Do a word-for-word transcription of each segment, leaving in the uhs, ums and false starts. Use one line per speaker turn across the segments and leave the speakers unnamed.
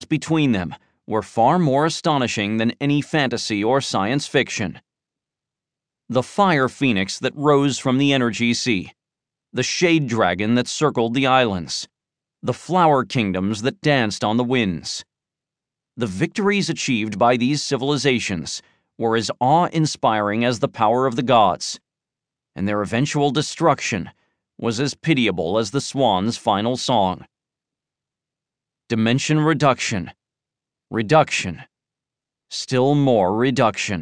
between them were far more astonishing than any fantasy or science fiction. The fire phoenix that rose from the energy sea, the shade dragon that circled the islands, the flower kingdoms that danced on the winds. The victories achieved by these civilizations were as awe-inspiring as the power of the gods, and their eventual destruction was as pitiable as the swan's final song. Dimension reduction, reduction, still more reduction.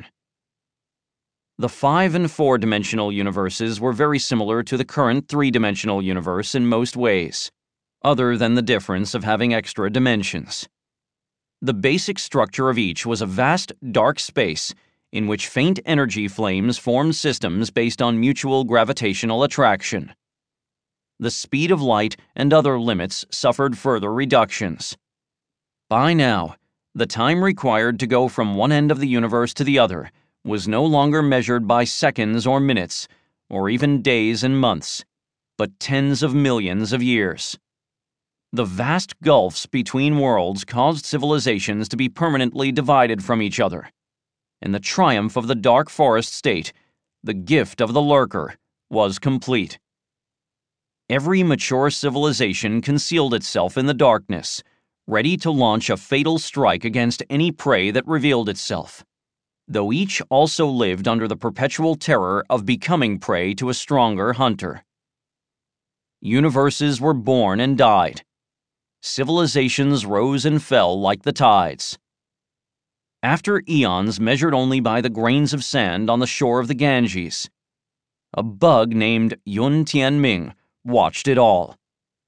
The five- and four-dimensional universes were very similar to the current three-dimensional universe in most ways, other than the difference of having extra dimensions. The basic structure of each was a vast, dark space in which faint energy flames formed systems based on mutual gravitational attraction. The speed of light and other limits suffered further reductions. By now, the time required to go from one end of the universe to the other was no longer measured by seconds or minutes, or even days and months, but tens of millions of years. The vast gulfs between worlds caused civilizations to be permanently divided from each other, and the triumph of the dark forest state, the gift of the lurker, was complete. Every mature civilization concealed itself in the darkness, ready to launch a fatal strike against any prey that revealed itself, though each also lived under the perpetual terror of becoming prey to a stronger hunter. Universes were born and died. Civilizations rose and fell like the tides. After eons measured only by the grains of sand on the shore of the Ganges, a bug named Yun Tianming watched it all.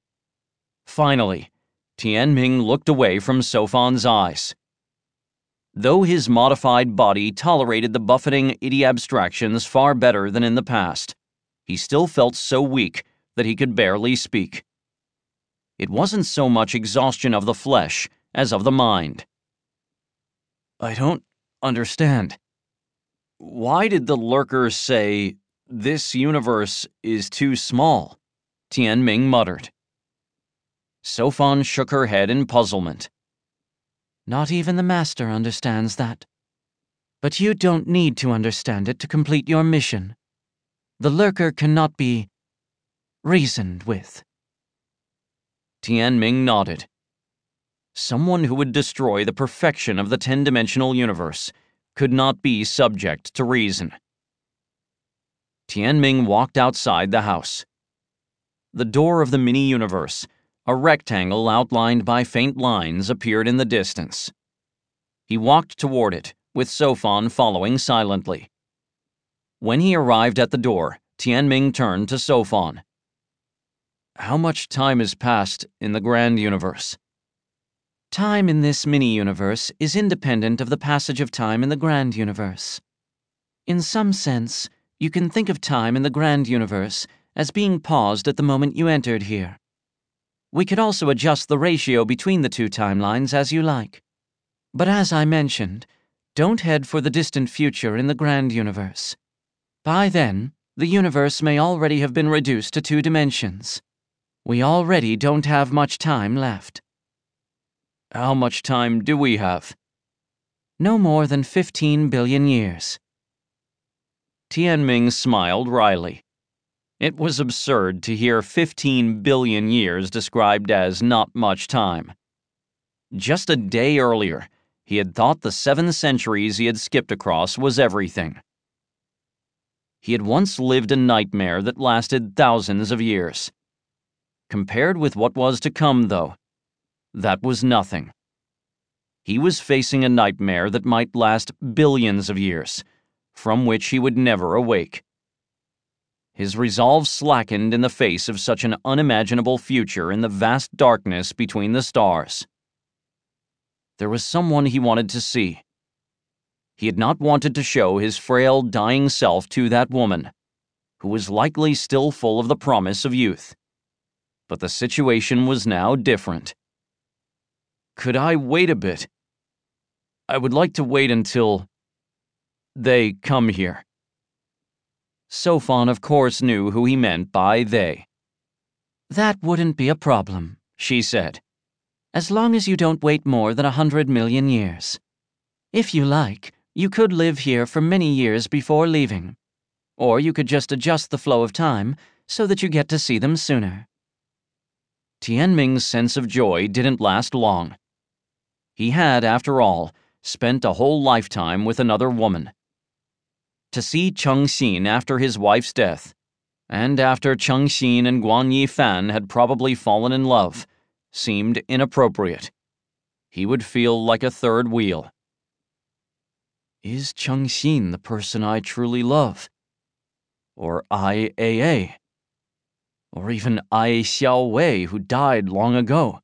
Finally, Tianming looked away from Sofan's eyes. Though his modified body tolerated the buffeting idi-abstractions far better than in the past, he still felt so weak that he could barely speak. It wasn't so much exhaustion of the flesh as of the mind. I don't understand. Why did the lurker say, "This universe is too small"? Tianming muttered. Sofan shook her head in puzzlement. Not even the Master understands that. But you don't need to understand it to complete your mission. The lurker cannot be reasoned with. Tianming nodded. Someone who would destroy the perfection of the ten-dimensional universe could not be subject to reason. Tianming walked outside the house. The door of the mini-universe, a rectangle outlined by faint lines, appeared in the distance. He walked toward it, with Sofan following silently. When he arrived at the door, Tianming turned to Sofan. How much time has passed in the grand universe? Time in this mini-universe is independent of the passage of time in the grand universe. In some sense, you can think of time in the grand universe as being paused at the moment you entered here. We could also adjust the ratio between the two timelines as you like. But as I mentioned, don't head for the distant future in the grand universe. By then, the universe may already have been reduced to two dimensions. We already don't have much time left. How much time do we have? No more than fifteen billion years. Tianming smiled wryly. It was absurd to hear fifteen billion years described as not much time. Just a day earlier, he had thought the seven centuries he had skipped across was everything. He had once lived a nightmare that lasted thousands of years. Compared with what was to come, though, that was nothing. He was facing a nightmare that might last billions of years, from which he would never awake. His resolve slackened in the face of such an unimaginable future in the vast darkness between the stars. There was someone he wanted to see. He had not wanted to show his frail, dying self to that woman, who was likely still full of the promise of youth. But the situation was now different. Could I wait a bit? I would like to wait until they come here. Sofan, of course, knew who he meant by they. That wouldn't be a problem, she said. As long as you don't wait more than a hundred million years. If you like, you could live here for many years before leaving. Or you could just adjust the flow of time so that you get to see them sooner. Tianming's sense of joy didn't last long. He had, after all, spent a whole lifetime with another woman. To see Cheng Xin after his wife's death, and after Cheng Xin and Guan Yifan had probably fallen in love, seemed inappropriate. He would feel like a third wheel. Is Cheng Xin the person I truly love? Or Ai Aa? Or even Ai Xiaowei, who died long ago?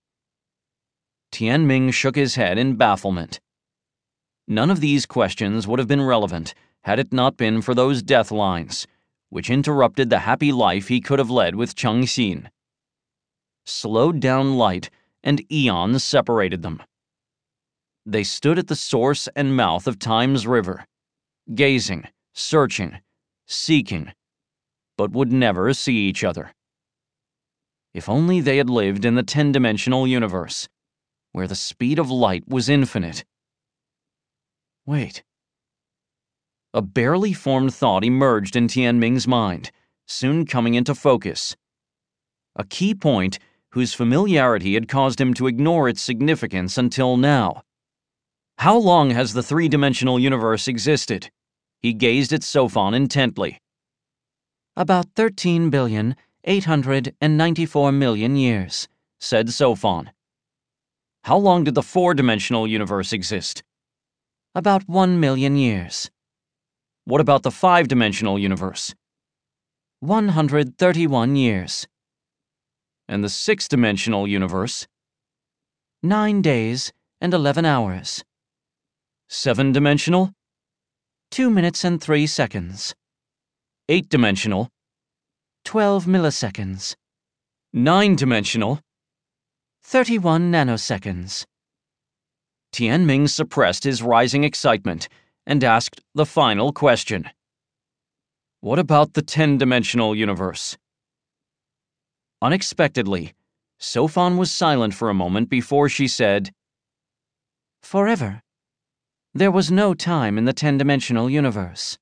Tianming shook his head in bafflement. None of these questions would have been relevant had it not been for those death lines, which interrupted the happy life he could have led with Cheng Xin. Slowed down light and eons separated them. They stood at the source and mouth of Time's river, gazing, searching, seeking, but would never see each other. If only they had lived in the ten-dimensional universe, where the speed of light was infinite. Wait. A barely formed thought emerged in Tianming's mind, soon coming into focus. A key point whose familiarity had caused him to ignore its significance until now. How long has the three-dimensional universe existed? He gazed at Sophon intently. About thirteen billion, eight hundred ninety-four million years, said Sophon. How long did the four-dimensional universe exist? About one million years. What about the five-dimensional universe? one hundred thirty-one years. And the six-dimensional universe? Nine days and eleven hours. Seven-dimensional? Two minutes and three seconds. Eight-dimensional? Twelve milliseconds. Nine-dimensional? Thirty-one nanoseconds. Tianming suppressed his rising excitement and asked the final question. What about the ten-dimensional universe? Unexpectedly, Sophon was silent for a moment before she said, Forever. There was no time in the ten-dimensional universe.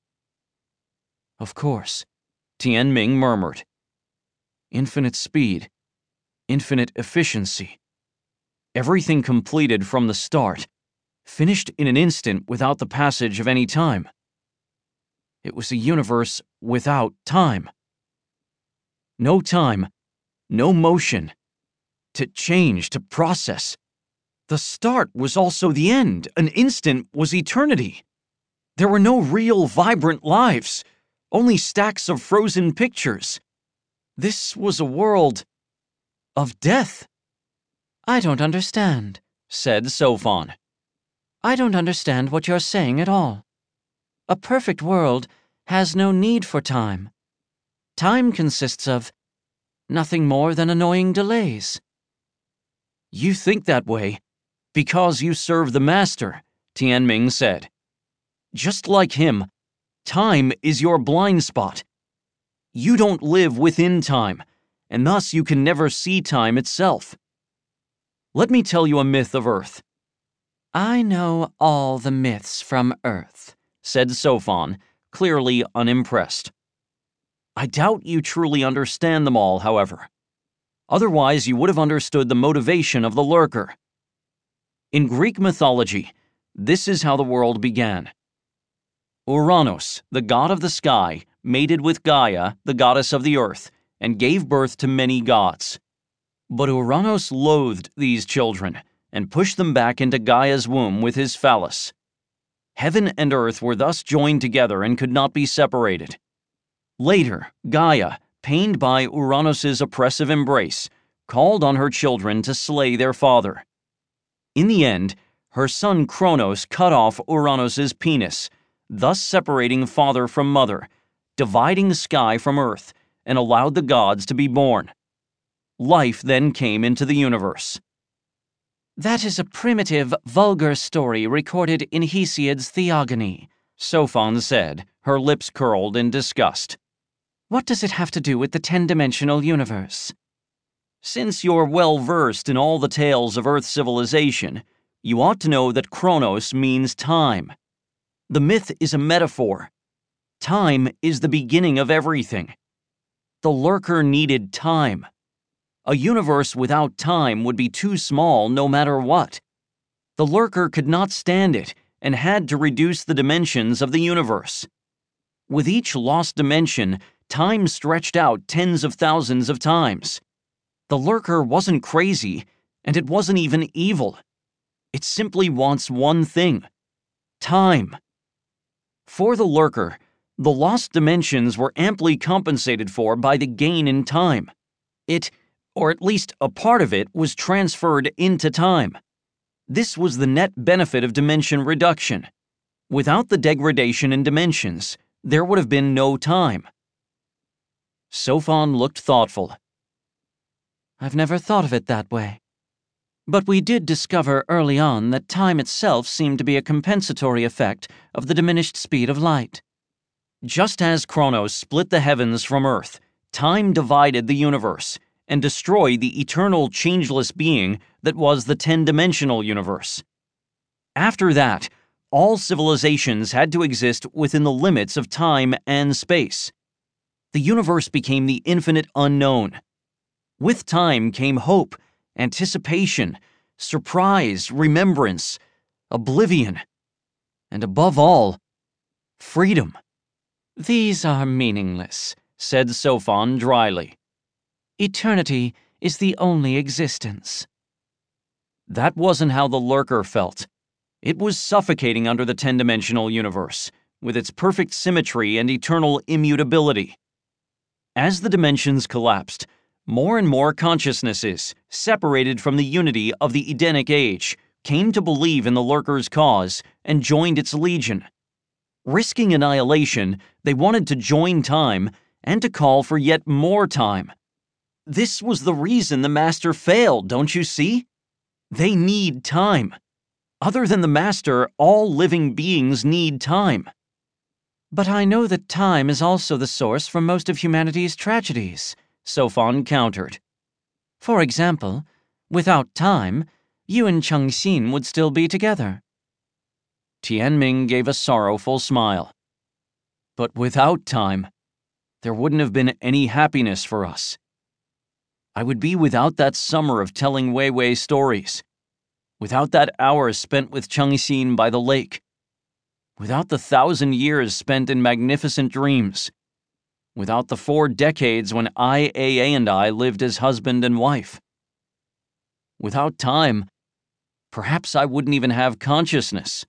Of course, Tianming murmured. Infinite speed, infinite efficiency. Everything completed from the start, finished in an instant without the passage of any time. It was a universe without time. No time, no motion. To change, to process. The start was also the end. An instant was eternity. There were no real, vibrant lives, only stacks of frozen pictures. This was a world of death. I don't understand, said Sophon. I don't understand what you're saying at all. A perfect world has no need for time. Time consists of nothing more than annoying delays. You think that way because you serve the Master, Tianming said. Just like him, time is your blind spot. You don't live within time, and thus you can never see time itself. Let me tell you a myth of Earth. I know all the myths from Earth, said Sophon, clearly unimpressed. I doubt you truly understand them all, however. Otherwise, you would have understood the motivation of the lurker. In Greek mythology, this is how the world began. Uranos, the god of the sky, mated with Gaia, the goddess of the earth, and gave birth to many gods. But Uranos loathed these children and pushed them back into Gaia's womb with his phallus. Heaven and earth were thus joined together and could not be separated. Later, Gaia, pained by Uranos' oppressive embrace, called on her children to slay their father. In the end, her son Kronos cut off Uranos' penis, thus separating father from mother, dividing the sky from earth, and allowed the gods to be born. Life then came into the universe. That is a primitive, vulgar story recorded in Hesiod's Theogony, Sophon said, her lips curled in disgust. What does it have to do with the ten-dimensional universe? Since you're well versed in all the tales of Earth civilization, you ought to know that Chronos means time. The myth is a metaphor. Time is the beginning of everything. The Lurker needed time. A universe without time would be too small no matter what. The Lurker could not stand it and had to reduce the dimensions of the universe. With each lost dimension, time stretched out tens of thousands of times. The Lurker wasn't crazy, and it wasn't even evil. It simply wants one thing: time. For the Lurker, the lost dimensions were amply compensated for by the gain in time. It, or at least a part of it, was transferred into time. This was the net benefit of dimension reduction. Without the degradation in dimensions, there would have been no time. Sophon looked thoughtful.
I've never thought of it that way. But we did discover early on that time itself seemed to be a compensatory effect of the diminished speed of light.
Just as Chronos split the heavens from Earth, time divided the universe and destroyed the eternal changeless being that was the ten-dimensional universe. After that, all civilizations had to exist within the limits of time and space. The universe became the infinite unknown. With time came hope, anticipation, surprise, remembrance, oblivion, and above all, freedom.
These are meaningless,
said Sophon dryly.
Eternity is the only existence.
That wasn't how the Lurker felt. It was suffocating under the ten-dimensional universe, with its perfect symmetry and eternal immutability. As the dimensions collapsed, more and more consciousnesses, separated from the unity of the Edenic Age, came to believe in the Lurker's cause and joined its legion. Risking annihilation, they wanted to join time and to call for yet more time. This was the reason the Master failed, don't you see? They need time. Other than the Master, all living beings need time.
But I know that time is also the source for most of humanity's tragedies,
Sophon countered.
For example, without time, you and Chengxin would still be together.
Tianming gave a sorrowful smile. But without time, there wouldn't have been any happiness for us. I would be without that summer of telling Weiwei stories, without that hour spent with Chengxin by the lake, without the thousand years spent in magnificent dreams, without the four decades when I A A and I lived as husband and wife. Without time, perhaps I wouldn't even have consciousness.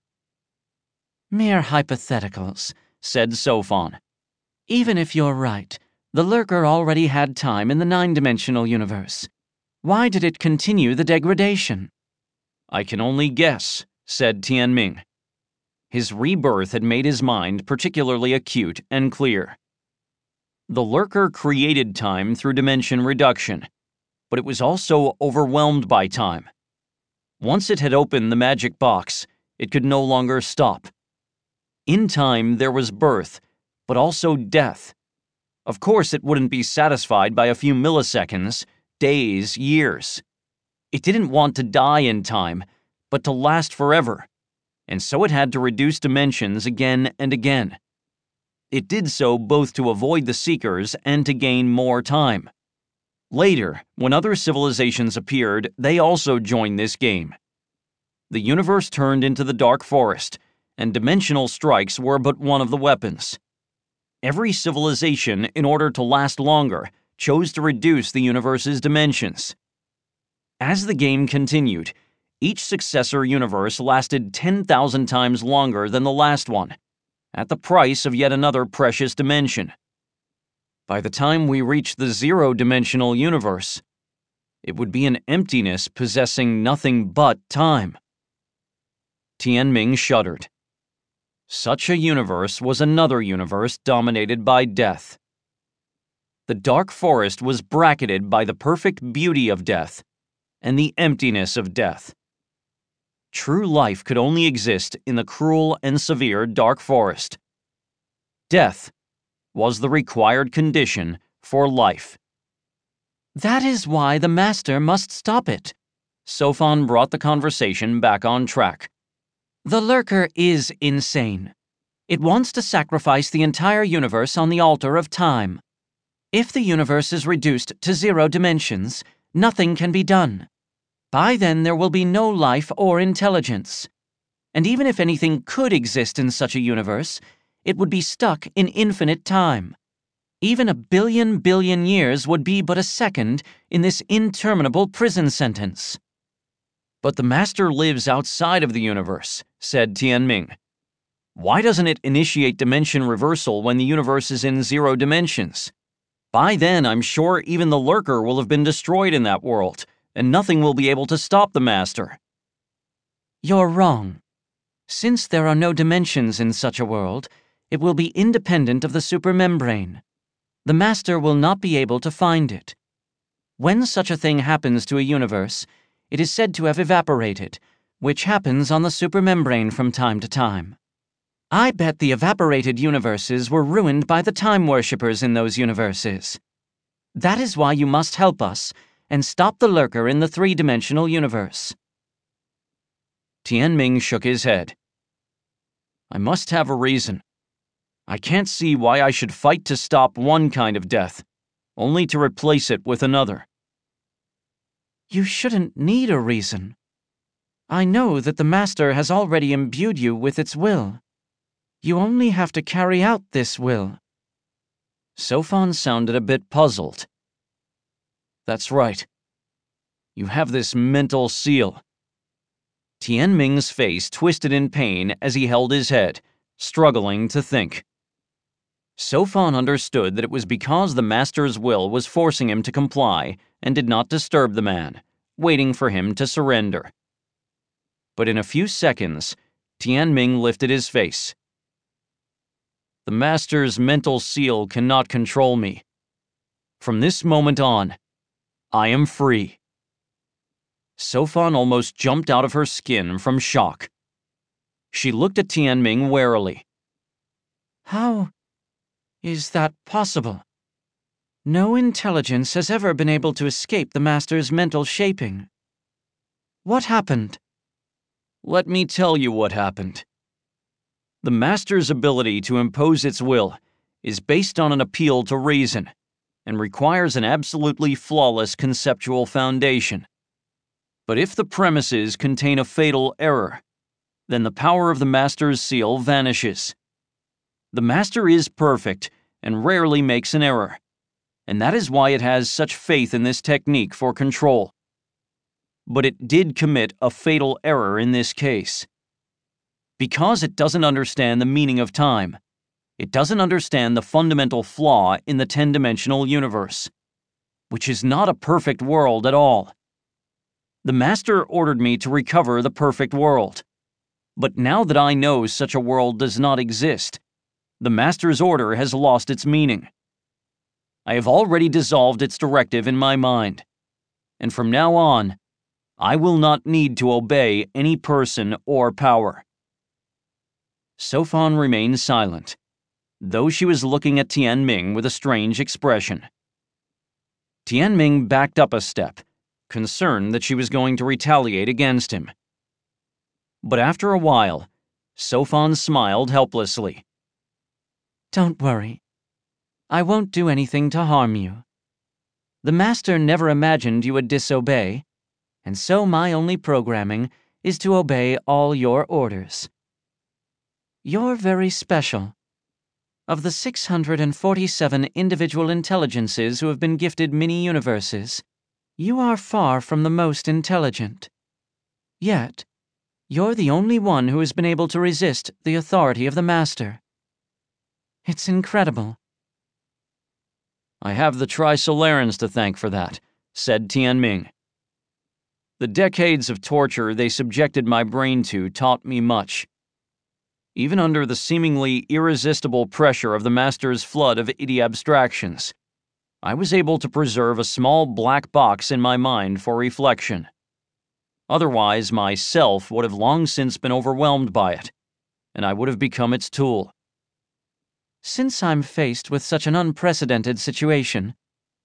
Mere hypotheticals,
said Sophon.
Even if you're right, the Lurker already had time in the nine-dimensional universe. Why did it continue the degradation?
I can only guess, said Tianming. His rebirth had made his mind particularly acute and clear. The Lurker created time through dimension reduction, but it was also overwhelmed by time. Once it had opened the magic box, it could no longer stop. In time, there was birth, but also death. Of course, it wouldn't be satisfied by a few milliseconds, days, years. It didn't want to die in time, but to last forever, and so it had to reduce dimensions again and again. It did so both to avoid the Seekers and to gain more time. Later, when other civilizations appeared, they also joined this game. The universe turned into the Dark Forest, and dimensional strikes were but one of the weapons. Every civilization, in order to last longer, chose to reduce the universe's dimensions. As the game continued, each successor universe lasted ten thousand times longer than the last one, at the price of yet another precious dimension. By the time we reached the zero-dimensional universe, it would be an emptiness possessing nothing but time. Tianming shuddered. Such a universe was another universe dominated by death. The Dark Forest was bracketed by the perfect beauty of death and the emptiness of death. True life could only exist in the cruel and severe Dark Forest. Death was the required condition for life.
That is why the Master must stop it.
Sophon brought the conversation back on track.
The Lurker is insane. It wants to sacrifice the entire universe on the altar of time. If the universe is reduced to zero dimensions, nothing can be done. By then there will be no life or intelligence. And even if anything could exist in such a universe, it would be stuck in infinite time. Even a billion billion years would be but a second in this interminable prison sentence.
But the Master lives outside of the universe, said Tianming. Why doesn't it initiate dimension reversal when the universe is in zero dimensions? By then, I'm sure even the Lurker will have been destroyed in that world, and nothing will be able to stop the Master.
You're wrong. Since there are no dimensions in such a world, it will be independent of the supermembrane. The Master will not be able to find it. When such a thing happens to a universe, it is said to have evaporated, which happens on the supermembrane from time to time. I bet the evaporated universes were ruined by the time worshippers in those universes. That is why you must help us and stop the Lurker in the three-dimensional universe.
Tianming shook his head. I must have a reason. I can't see why I should fight to stop one kind of death, only to replace it with another.
You shouldn't need a reason. I know that the Master has already imbued you with its will. You only have to carry out this will.
Sophon sounded a bit puzzled. That's right. You have this mental seal. Tianming's face twisted in pain as he held his head, struggling to think. Sophon understood that it was because the Master's will was forcing him to comply and did not disturb the man, waiting for him to surrender. But in a few seconds, Tianming lifted his face. The Master's mental seal cannot control me. From this moment on, I am free. Sophon almost jumped out of her skin from shock. She looked at Tianming warily.
How is that possible? No intelligence has ever been able to escape the Master's mental shaping. What happened?
Let me tell you what happened. The Master's ability to impose its will is based on an appeal to reason and requires an absolutely flawless conceptual foundation. But if the premises contain a fatal error, then the power of the Master's seal vanishes. The Master is perfect and rarely makes an error, and that is why it has such faith in this technique for control. But it did commit a fatal error in this case. Because it doesn't understand the meaning of time, it doesn't understand the fundamental flaw in the ten-dimensional universe, which is not a perfect world at all. The Master ordered me to recover the perfect world. But now that I know such a world does not exist, the Master's order has lost its meaning. I have already dissolved its directive in my mind, and from now on, I will not need to obey any person or power. Sophon remained silent, though she was looking at Tianming with a strange expression. Tianming backed up a step, concerned that she was going to retaliate against him. But after a while, Sophon smiled helplessly.
Don't worry. I won't do anything to harm you. The Master never imagined you would disobey, and so my only programming is to obey all your orders. You're very special. Of the six hundred forty-seven individual intelligences who have been gifted mini-universes, you are far from the most intelligent. Yet, you're the only one who has been able to resist the authority of the Master. It's incredible.
I have the Trisolarans to thank for that, said Tianming. The decades of torture they subjected my brain to taught me much. Even under the seemingly irresistible pressure of the Master's flood of idi-abstractions, I was able to preserve a small black box in my mind for reflection. Otherwise, my self would have long since been overwhelmed by it, and I would have become its tool.
Since I'm faced with such an unprecedented situation,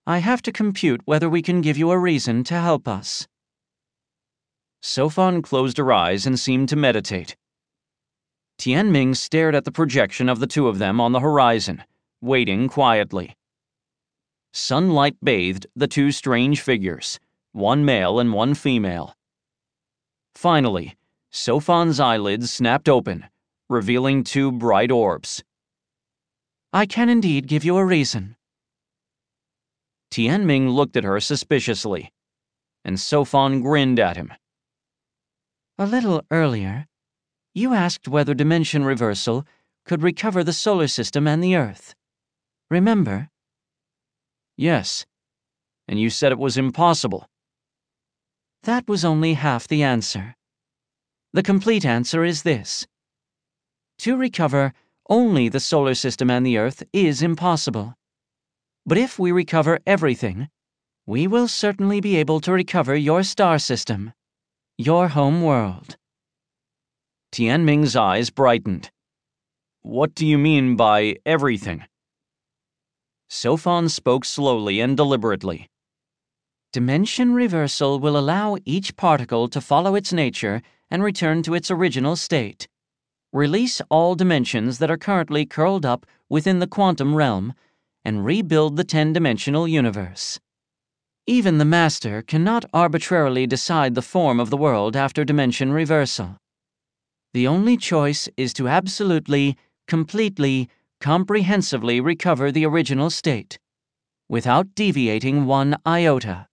I have to compute whether we can give you a reason to help us.
Sophon closed her eyes and seemed to meditate. Tianming stared at the projection of the two of them on the horizon, waiting quietly. Sunlight bathed the two strange figures, one male and one female. Finally, Sophon's eyelids snapped open, revealing two bright orbs.
I can indeed give you a reason.
Tianming looked at her suspiciously, and Sophon grinned at him.
A little earlier, you asked whether dimension reversal could recover the solar system and the Earth. Remember?
Yes, and you said it was impossible.
That was only half the answer. The complete answer is this. To recover only the solar system and the Earth is impossible. But if we recover everything, we will certainly be able to recover your star system, your home world.
Tianming's eyes brightened. What do you mean by everything? Sophon spoke slowly and deliberately.
Dimension reversal will allow each particle to follow its nature and return to its original state. Release all dimensions that are currently curled up within the quantum realm, and rebuild the ten-dimensional universe. Even the Master cannot arbitrarily decide the form of the world after dimension reversal. The only choice is to absolutely, completely, comprehensively recover the original state, without deviating one iota.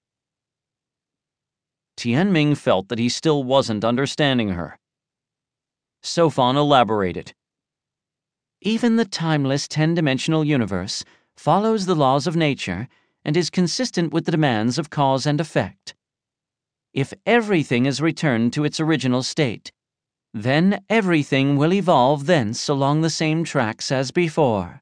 Tianming felt that he still wasn't understanding her. Sophon elaborated.
Even the timeless ten-dimensional universe follows the laws of nature and is consistent with the demands of cause and effect. If everything is returned to its original state, then everything will evolve thence along the same tracks as before.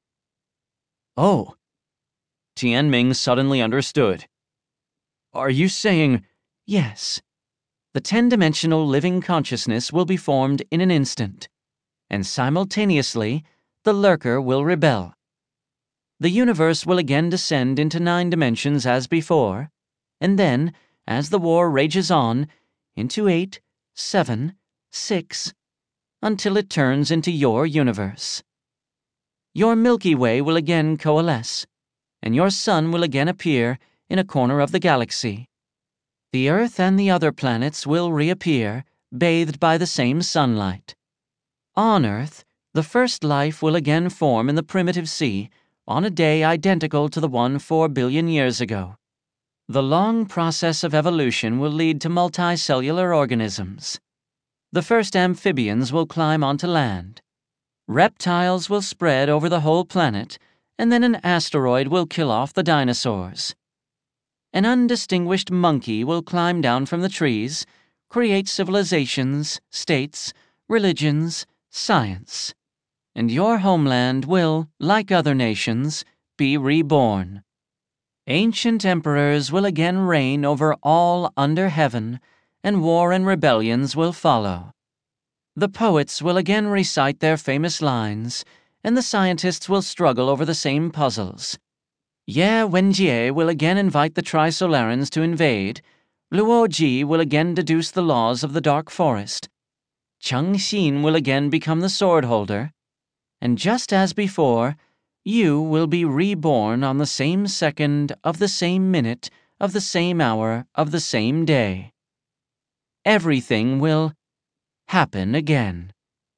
Oh, Tianming suddenly understood. Are you saying...
Yes. The ten-dimensional living consciousness will be formed in an instant, and simultaneously, the lurker will rebel. The universe will again descend into nine dimensions as before, and then, as the war rages on, into eight, seven, six, until it turns into your universe. Your Milky Way will again coalesce, and your sun will again appear in a corner of the galaxy. The Earth and the other planets will reappear, bathed by the same sunlight. On Earth, the first life will again form in the primitive sea on a day identical to the one four billion years ago. The long process of evolution will lead to multicellular organisms. The first amphibians will climb onto land. Reptiles will spread over the whole planet, and then an asteroid will kill off the dinosaurs. An undistinguished monkey will climb down from the trees, create civilizations, states, religions, science. And your homeland will, like other nations, be reborn. Ancient emperors will again reign over all under heaven, and war and rebellions will follow. The poets will again recite their famous lines, and the scientists will struggle over the same puzzles. Ye Wenjie will again invite the Trisolarans to invade, Luo Ji will again deduce the laws of the Dark Forest, Cheng Xin will again become the sword holder, and just as before, you will be reborn on the same second of the same minute of the same hour of the same day. Everything will happen again.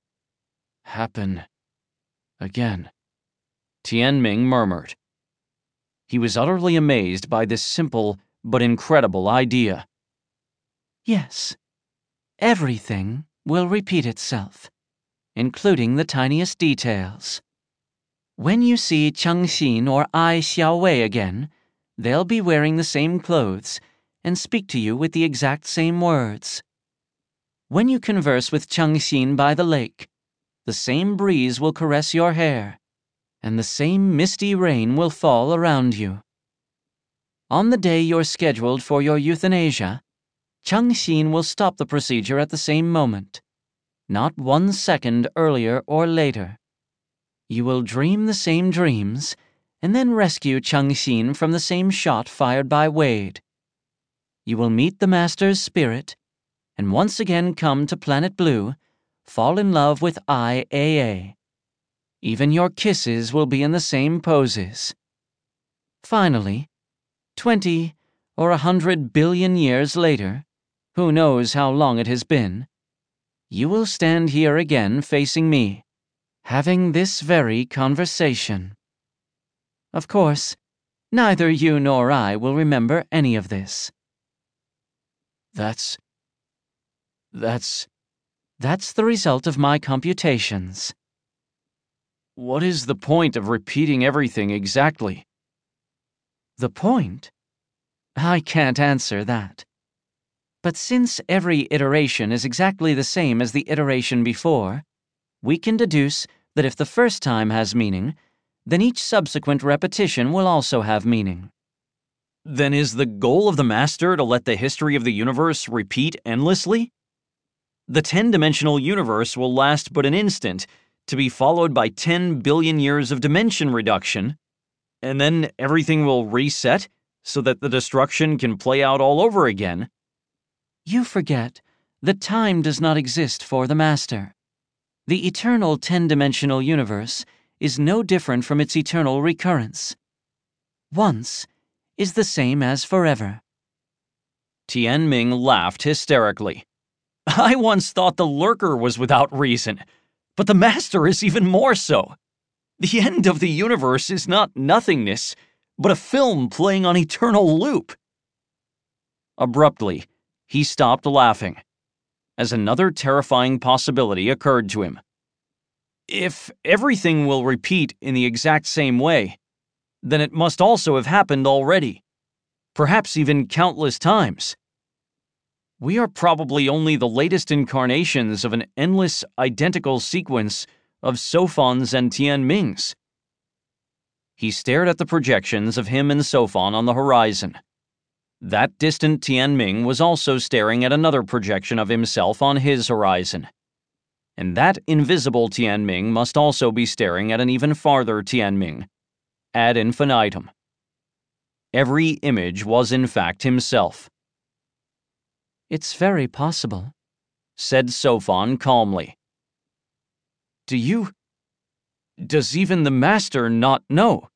Happen again, Tianming murmured. He was utterly amazed by this simple but incredible idea.
Yes, everything will repeat itself, including the tiniest details. When you see Cheng Xin or Ai Xiaowei again, they'll be wearing the same clothes and speak to you with the exact same words. When you converse with Cheng Xin by the lake, the same breeze will caress your hair, and the same misty rain will fall around you. On the day you're scheduled for your euthanasia, Cheng Xin will stop the procedure at the same moment, not one second earlier or later. You will dream the same dreams, and then rescue Cheng Xin from the same shot fired by Wade. You will meet the Master's spirit, and once again come to Planet Blue, fall in love with I A A. Even your kisses will be in the same poses. Finally, twenty or a hundred billion years later, who knows how long it has been, you will stand here again facing me, having this very conversation. Of course, neither you nor I will remember any of this.
That's... that's...
That's the result of my computations.
What is the point of repeating everything exactly?
The point? I can't answer that. But since every iteration is exactly the same as the iteration before, we can deduce that if the first time has meaning, then each subsequent repetition will also have meaning.
Then is the goal of the Master to let the history of the universe repeat endlessly? The ten-dimensional universe will last but an instant, to be followed by ten billion years of dimension reduction, and then everything will reset so that the destruction can play out all over again.
You forget that time does not exist for the Master. The eternal ten-dimensional universe is no different from its eternal recurrence. Once is the same as forever.
Tian Ming laughed hysterically. I once thought the Lurker was without reason, but the Master is even more so. The end of the universe is not nothingness, but a film playing on eternal loop. Abruptly, he stopped laughing, as another terrifying possibility occurred to him. If everything will repeat in the exact same way, then it must also have happened already, perhaps even countless times. We are probably only the latest incarnations of an endless, identical sequence of Sophons and Tian Mings. He stared at the projections of him and Sophon on the horizon. That distant Tian Ming was also staring at another projection of himself on his horizon. And that invisible Tian Ming must also be staring at an even farther Tian Ming, ad infinitum. Every image was in fact himself.
It's very possible,
said Sophon calmly. Do you... Does even the Master not know?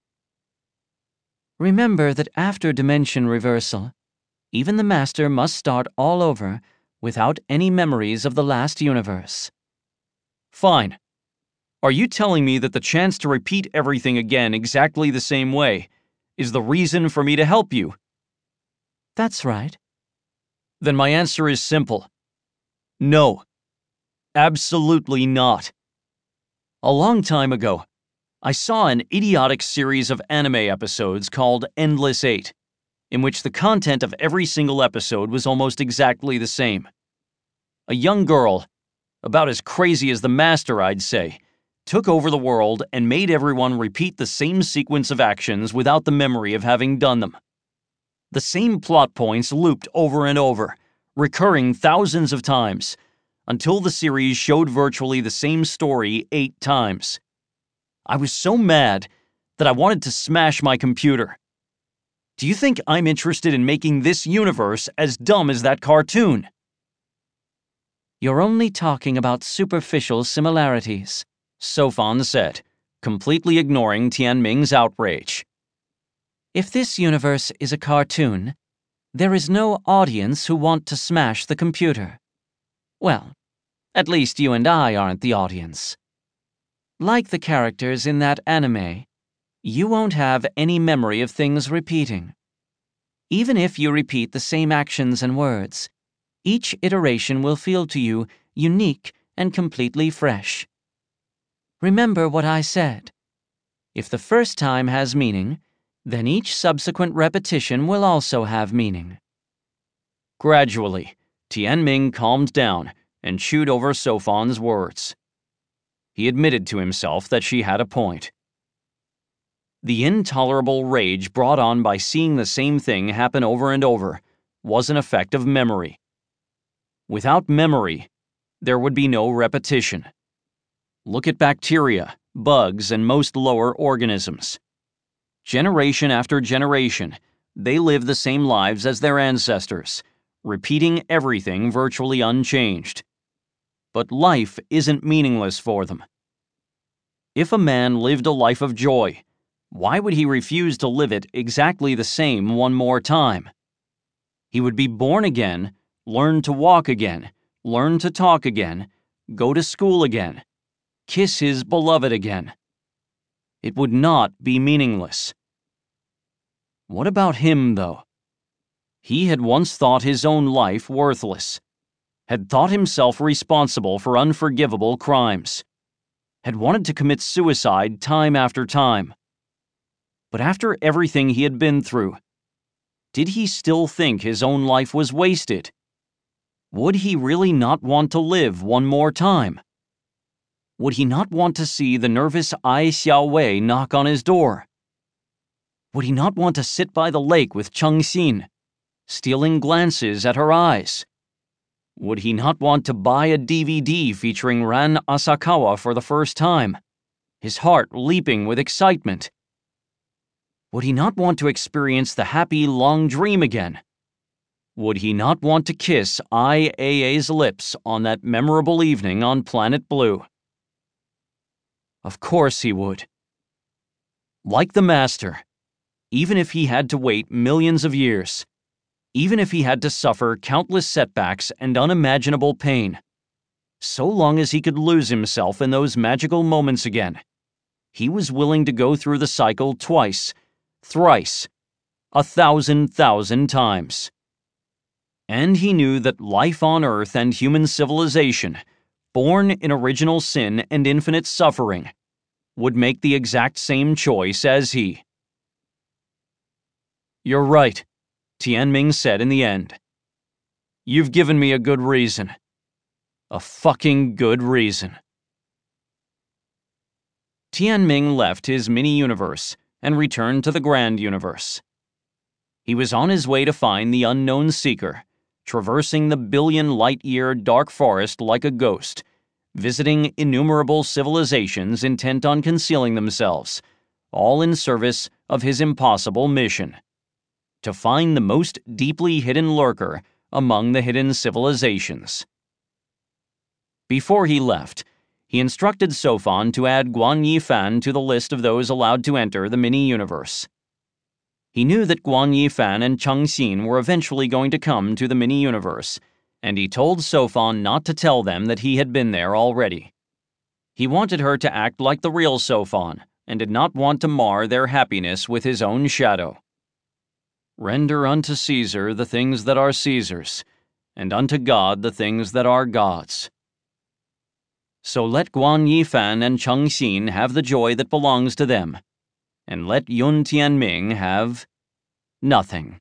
Remember that after dimension reversal, even the Master must start all over without any memories of the last universe.
Fine. Are you telling me that the chance to repeat everything again exactly the same way is the reason for me to help you?
That's right.
Then my answer is simple. No. Absolutely not. A long time ago, I saw an idiotic series of anime episodes called Endless Eight, in which the content of every single episode was almost exactly the same. A young girl, about as crazy as the Master, I'd say, took over the world and made everyone repeat the same sequence of actions without the memory of having done them. The same plot points looped over and over, recurring thousands of times, until the series showed virtually the same story eight times. I was so mad that I wanted to smash my computer. Do you think I'm interested in making this universe as dumb as that cartoon?
You're only talking about superficial similarities,
Sophon said, completely ignoring Tian Ming's outrage.
If this universe is a cartoon, there is no audience who want to smash the computer. Well, at least you and I aren't the audience. Like the characters in that anime, you won't have any memory of things repeating. Even if you repeat the same actions and words, each iteration will feel to you unique and completely fresh. Remember what I said. If the first time has meaning, then each subsequent repetition will also have meaning.
Gradually, Tian Ming calmed down and chewed over Sophon's words. He admitted to himself that she had a point. The intolerable rage brought on by seeing the same thing happen over and over was an effect of memory. Without memory, there would be no repetition. Look at bacteria, bugs, and most lower organisms. Generation after generation, they live the same lives as their ancestors, repeating everything virtually unchanged. But life isn't meaningless for them. If a man lived a life of joy, why would he refuse to live it exactly the same one more time? He would be born again, learn to walk again, learn to talk again, go to school again, kiss his beloved again. It would not be meaningless. What about him, though? He had once thought his own life worthless, had thought himself responsible for unforgivable crimes, had wanted to commit suicide time after time. But after everything he had been through, did he still think his own life was wasted? Would he really not want to live one more time? Would he not want to see the nervous Ai Xiaowei knock on his door? Would he not want to sit by the lake with Cheng Xin, stealing glances at her eyes? Would he not want to buy a D V D featuring Ran Asakawa for the first time, his heart leaping with excitement? Would he not want to experience the happy long dream again? Would he not want to kiss I A A's lips on that memorable evening on Planet Blue? Of course he would. Like the Master, even if he had to wait millions of years, even if he had to suffer countless setbacks and unimaginable pain, so long as he could lose himself in those magical moments again, he was willing to go through the cycle twice, thrice, a thousand thousand times. And he knew that life on Earth and human civilization, born in original sin and infinite suffering, would make the exact same choice as he. "You're right," Tianming said in the end. "You've given me a good reason. A fucking good reason." Tianming left his mini-universe and returned to the grand universe. He was on his way to find the unknown seeker, traversing the billion light-year dark forest like a ghost, visiting innumerable civilizations intent on concealing themselves, all in service of his impossible mission: to find the most deeply hidden lurker among the hidden civilizations. Before he left, he instructed Sophon to add Guan Yifan to the list of those allowed to enter the mini-universe. He knew that Guan Yifan and Cheng Xin were eventually going to come to the mini-universe, and he told Sophon not to tell them that he had been there already. He wanted her to act like the real Sophon, and did not want to mar their happiness with his own shadow. "Render unto Caesar the things that are Caesar's, and unto God the things that are God's." So let Guan Yifan and Cheng Xin have the joy that belongs to them, and let Yun Tianming have nothing.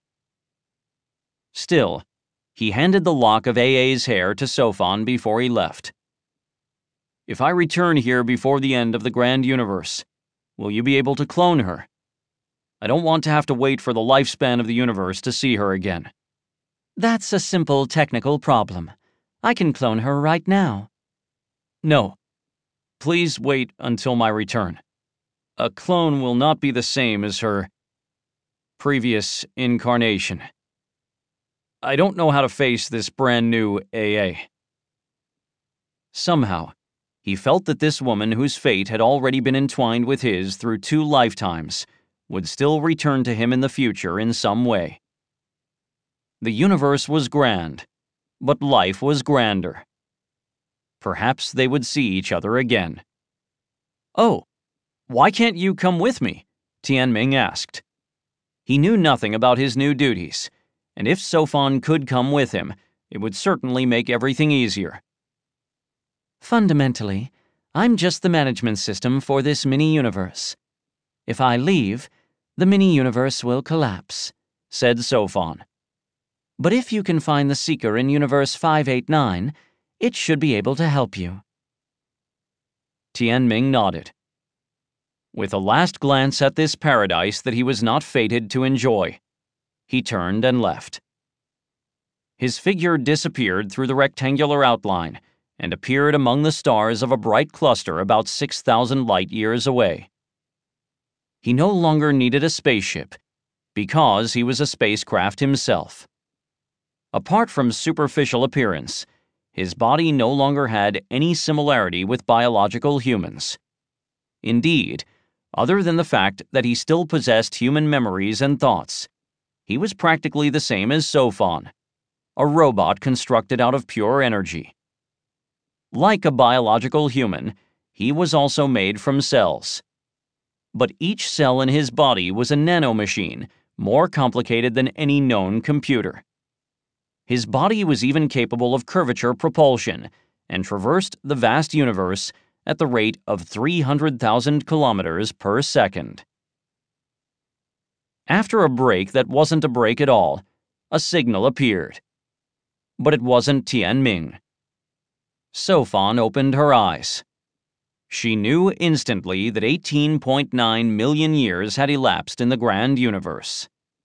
Still, he handed the lock of A A's hair to Sophon before he left. "If I return here before the end of the grand universe, will you be able to clone her? I don't want to have to wait for the lifespan of the universe to see her again."
That's a simple technical problem. I can clone her right now.
"No. Please wait until my return. A clone will not be the same as her previous incarnation. I don't know how to face this brand new A A." Somehow, he felt that this woman whose fate had already been entwined with his through two lifetimes would still return to him in the future in some way. The universe was grand, but life was grander. Perhaps they would see each other again. "Oh, why can't you come with me?" Tianming asked. He knew nothing about his new duties, and if Sophon could come with him, it would certainly make everything easier.
Fundamentally, I'm just the management system for this mini-universe. If I leave, the mini-universe will collapse,
said Sophon.
But if you can find the Seeker in Universe five eight nine, it should be able to help you.
Tianming nodded. With a last glance at this paradise that he was not fated to enjoy, he turned and left. His figure disappeared through the rectangular outline and appeared among the stars of a bright cluster about six thousand light-years away. He no longer needed a spaceship, because he was a spacecraft himself. Apart from superficial appearance, his body no longer had any similarity with biological humans. Indeed, other than the fact that he still possessed human memories and thoughts, he was practically the same as Sophon, a robot constructed out of pure energy. Like a biological human, he was also made from cells. But each cell in his body was a nanomachine, more complicated than any known computer. His body was even capable of curvature propulsion and traversed the vast universe at the rate of three hundred thousand kilometers per second. After a break that wasn't a break at all, a signal appeared. But it wasn't Tianming. Sophon opened her eyes. She knew instantly that eighteen point nine million years had elapsed in the grand universe.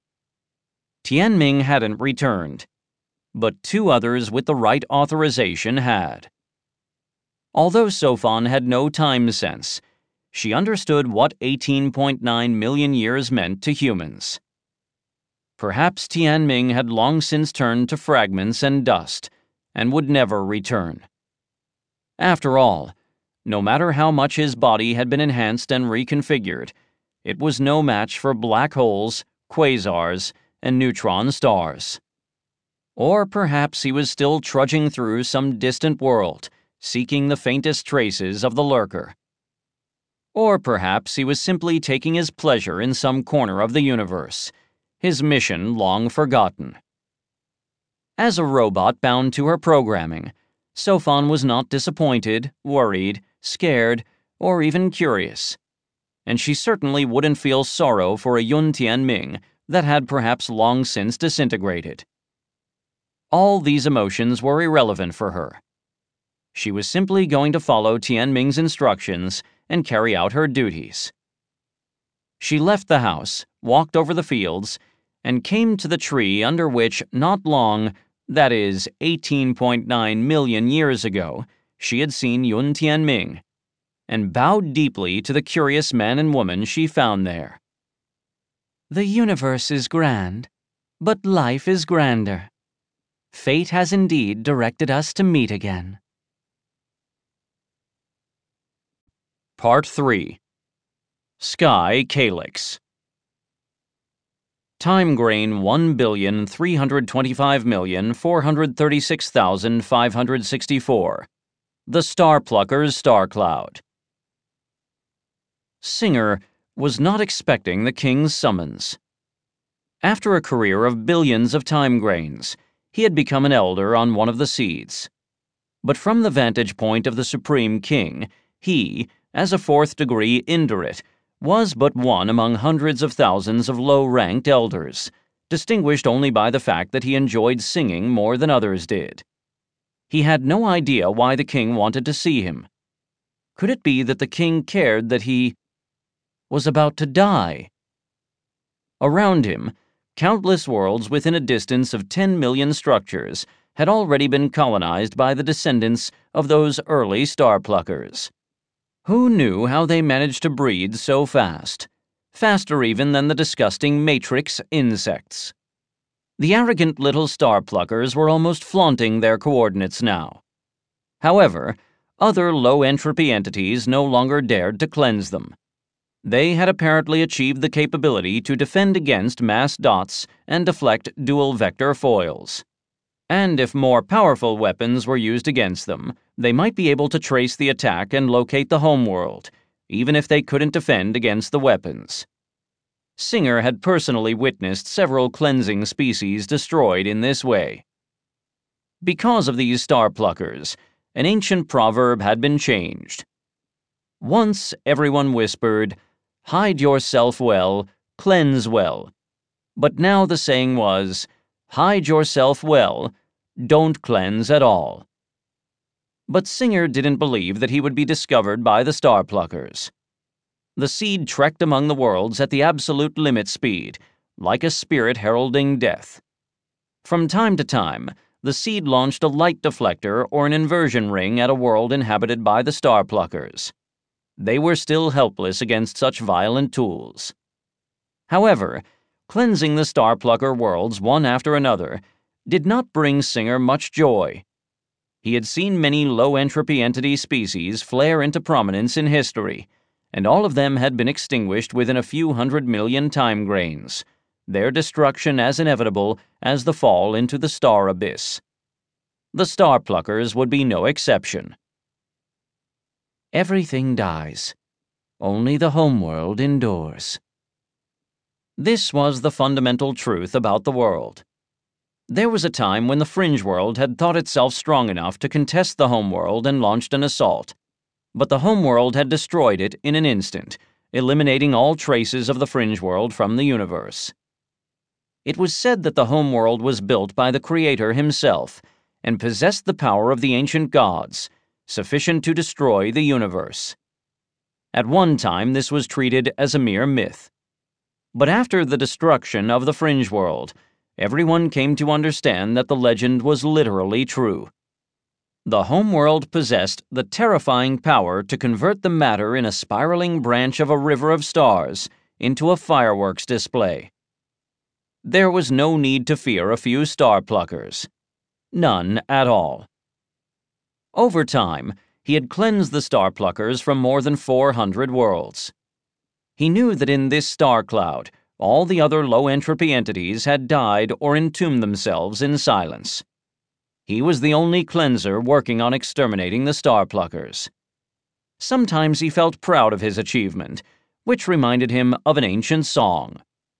Tianming hadn't returned, but two others with the right authorization had. Although Sophon had no time sense, she understood what eighteen point nine million years meant to humans. Perhaps Tianming had long since turned to fragments and dust, and would never return. After all, no matter how much his body had been enhanced and reconfigured, it was no match for black holes, quasars, and neutron stars. Or perhaps he was still trudging through some distant world, seeking the faintest traces of the lurker. Or perhaps he was simply taking his pleasure in some corner of the universe, his mission long forgotten. As a robot bound to her programming, Sophon was not disappointed, worried, scared, or even curious. And she certainly wouldn't feel sorrow for a Yun Tianming that had perhaps long since disintegrated. All these emotions were irrelevant for her. She was simply going to follow Tianming's instructions and carry out her duties. She left the house, walked over the fields, and came to the tree under which not long, that is, eighteen point nine million years ago, she had seen Yun Tianming, and bowed deeply to the curious man and woman she found there.
The universe is grand, but life is grander. Fate has indeed directed us to meet again.
Part three. Sky Calyx. Time grain one billion three hundred twenty-five million four hundred thirty-six thousand five hundred sixty-four. The Star Plucker's Star Cloud. Singer was not expecting the king's summons. After a career of billions of time grains, he had become an elder on one of the seeds. But from the vantage point of the Supreme King, he, as a fourth-degree Indurate, was but one among hundreds of thousands of low-ranked elders, distinguished only by the fact that he enjoyed singing more than others did. He had no idea why the king wanted to see him. Could it be that the king cared that he was about to die? Around him, countless worlds within a distance of ten million structures had already been colonized by the descendants of those early star pluckers. Who knew how they managed to breed so fast, faster even than the disgusting matrix insects? The arrogant little star pluckers were almost flaunting their coordinates now. However, other low-entropy entities no longer dared to cleanse them. They had apparently achieved the capability to defend against mass dots and deflect dual-vector foils. And if more powerful weapons were used against them, they might be able to trace the attack and locate the homeworld, even if they couldn't defend against the weapons. Singer had personally witnessed several cleansing species destroyed in this way. Because of these star pluckers, an ancient proverb had been changed. Once everyone whispered, "Hide yourself well, cleanse well." But now the saying was, "Hide yourself well, don't cleanse at all." But Singer didn't believe that he would be discovered by the star pluckers. The seed trekked among the worlds at the absolute limit speed, like a spirit heralding death. From time to time, the seed launched a light deflector or an inversion ring at a world inhabited by the star pluckers. They were still helpless against such violent tools. However, cleansing the Starplucker worlds one after another did not bring Singer much joy. He had seen many low-entropy entity species flare into prominence in history, and all of them had been extinguished within a few hundred million time grains, their destruction as inevitable as the fall into the star abyss. The Starpluckers would be no exception.
Everything dies. Only the homeworld endures.
This was the fundamental truth about the world. There was a time when the Fringe World had thought itself strong enough to contest the homeworld and launched an assault, but the homeworld had destroyed it in an instant, eliminating all traces of the Fringe World from the universe. It was said that the homeworld was built by the Creator himself and possessed the power of the ancient gods, sufficient to destroy the universe. At one time, this was treated as a mere myth. But after the destruction of the Fringe World, everyone came to understand that the legend was literally true. The homeworld possessed the terrifying power to convert the matter in a spiraling branch of a river of stars into a fireworks display. There was no need to fear a few Starpluckers. None at all. Over time, he had cleansed the Starpluckers from more than four hundred worlds. He knew that in this star cloud, all the other low-entropy entities had died or entombed themselves in silence. He was the only cleanser working on exterminating the Starpluckers. Sometimes he felt proud of his achievement, which reminded him of an ancient song.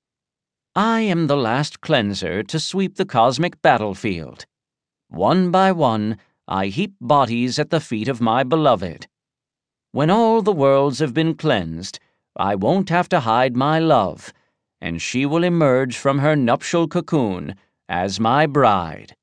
I am the last cleanser to sweep the cosmic battlefield. One by one, I heap bodies at the feet of my beloved. When all the worlds have been cleansed, I won't have to hide my love, and she will emerge from her nuptial cocoon as my bride.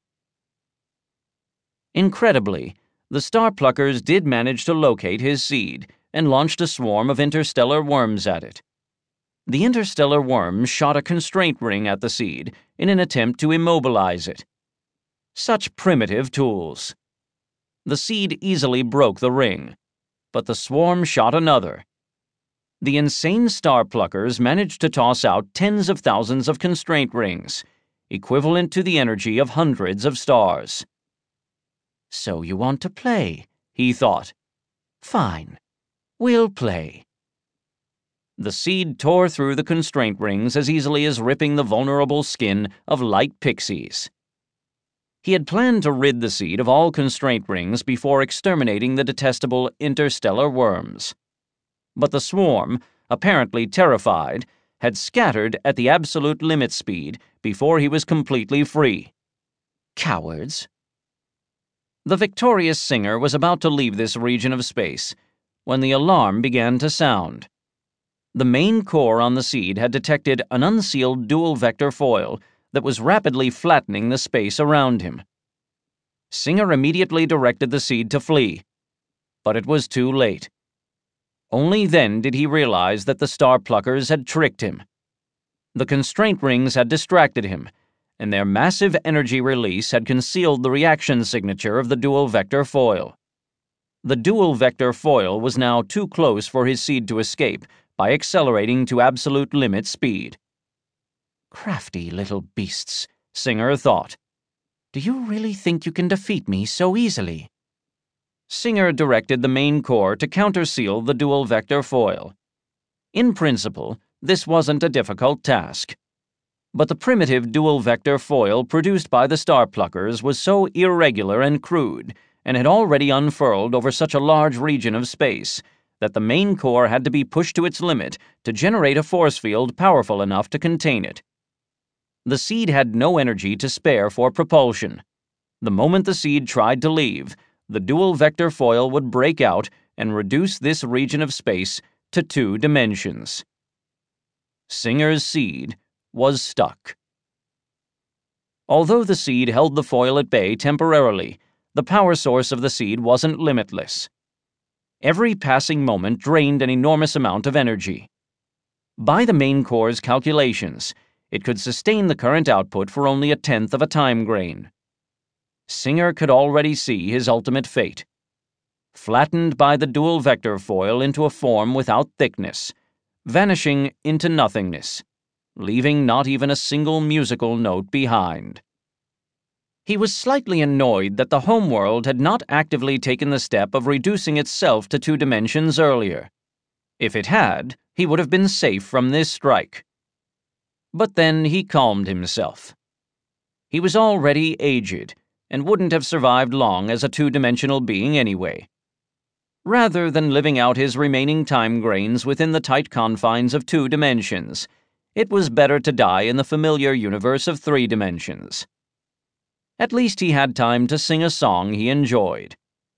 Incredibly, the Starpluckers did manage to locate his seed and launched a swarm of interstellar worms at it. The interstellar worms shot a constraint ring at the seed in an attempt to immobilize it. Such primitive tools. The seed easily broke the ring, but the swarm shot another. The insane Starpluckers managed to toss out tens of thousands of constraint rings, equivalent to the energy of hundreds of stars.
So you want to play, he thought. Fine, we'll play.
The seed tore through the constraint rings as easily as ripping the vulnerable skin of light pixies. He had planned to rid the seed of all constraint rings before exterminating the detestable interstellar worms. But the swarm, apparently terrified, had scattered at the absolute limit speed before he was completely free.
Cowards.
The victorious Singer was about to leave this region of space when the alarm began to sound. The main core on the seed had detected an unsealed dual-vector foil that was rapidly flattening the space around him. Singer immediately directed the seed to flee, but it was too late. Only then did he realize that the Starpluckers had tricked him. The constraint rings had distracted him, and their massive energy release had concealed the reaction signature of the dual-vector foil. The dual-vector foil was now too close for his seed to escape by accelerating to absolute limit speed.
Crafty little beasts, Singer thought. Do you really think you can defeat me so easily?
Singer directed the main core to counterseal the dual-vector foil. In principle, this wasn't a difficult task. But the primitive dual-vector foil produced by the Starpluckers was so irregular and crude, and had already unfurled over such a large region of space, that the main core had to be pushed to its limit to generate a force field powerful enough to contain it. The seed had no energy to spare for propulsion. The moment the seed tried to leave, the dual-vector foil would break out and reduce this region of space to two dimensions. Singer's seed was stuck. Although the seed held the foil at bay temporarily, the power source of the seed wasn't limitless. Every passing moment drained an enormous amount of energy. By the main core's calculations, it could sustain the current output for only a tenth of a time grain. Singer could already see his ultimate fate. flattened by the dual vector foil into a form without thickness, vanishing into nothingness, leaving not even a single musical note behind. He was slightly annoyed that the homeworld had not actively taken the step of reducing itself to two dimensions earlier. If it had, he would have been safe from this strike. But then he calmed himself. He was already aged, and wouldn't have survived long as a two-dimensional being anyway. Rather than living out his remaining time grains within the tight confines of two dimensions, it was better to die in the familiar universe of three dimensions. At least he had time to sing a song he enjoyed.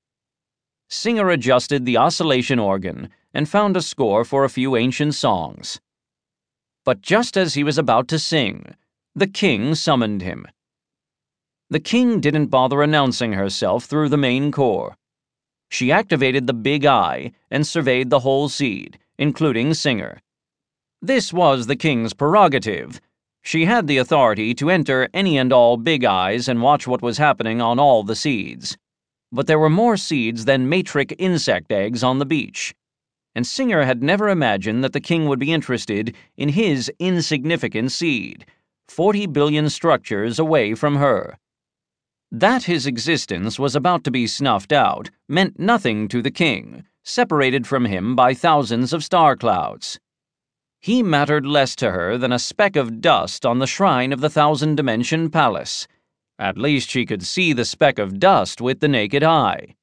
Singer adjusted the oscillation organ and found a score for a few ancient songs. But just as he was about to sing, the king summoned him. The king didn't bother announcing herself through the main core. She activated the big eye and surveyed the whole seed, including Singer. This was the king's prerogative. She had the authority to enter any and all big eyes and watch what was happening on all the seeds. But there were more seeds than matric insect eggs on the beach, and Singer had never imagined that the king would be interested in his insignificant seed, forty billion structures away from her. That his existence was about to be snuffed out meant nothing to the king, separated from him by thousands of star clouds. He mattered less to her than a speck of dust on the shrine of the thousand-dimension palace. At least she could see the speck of dust with the naked eye.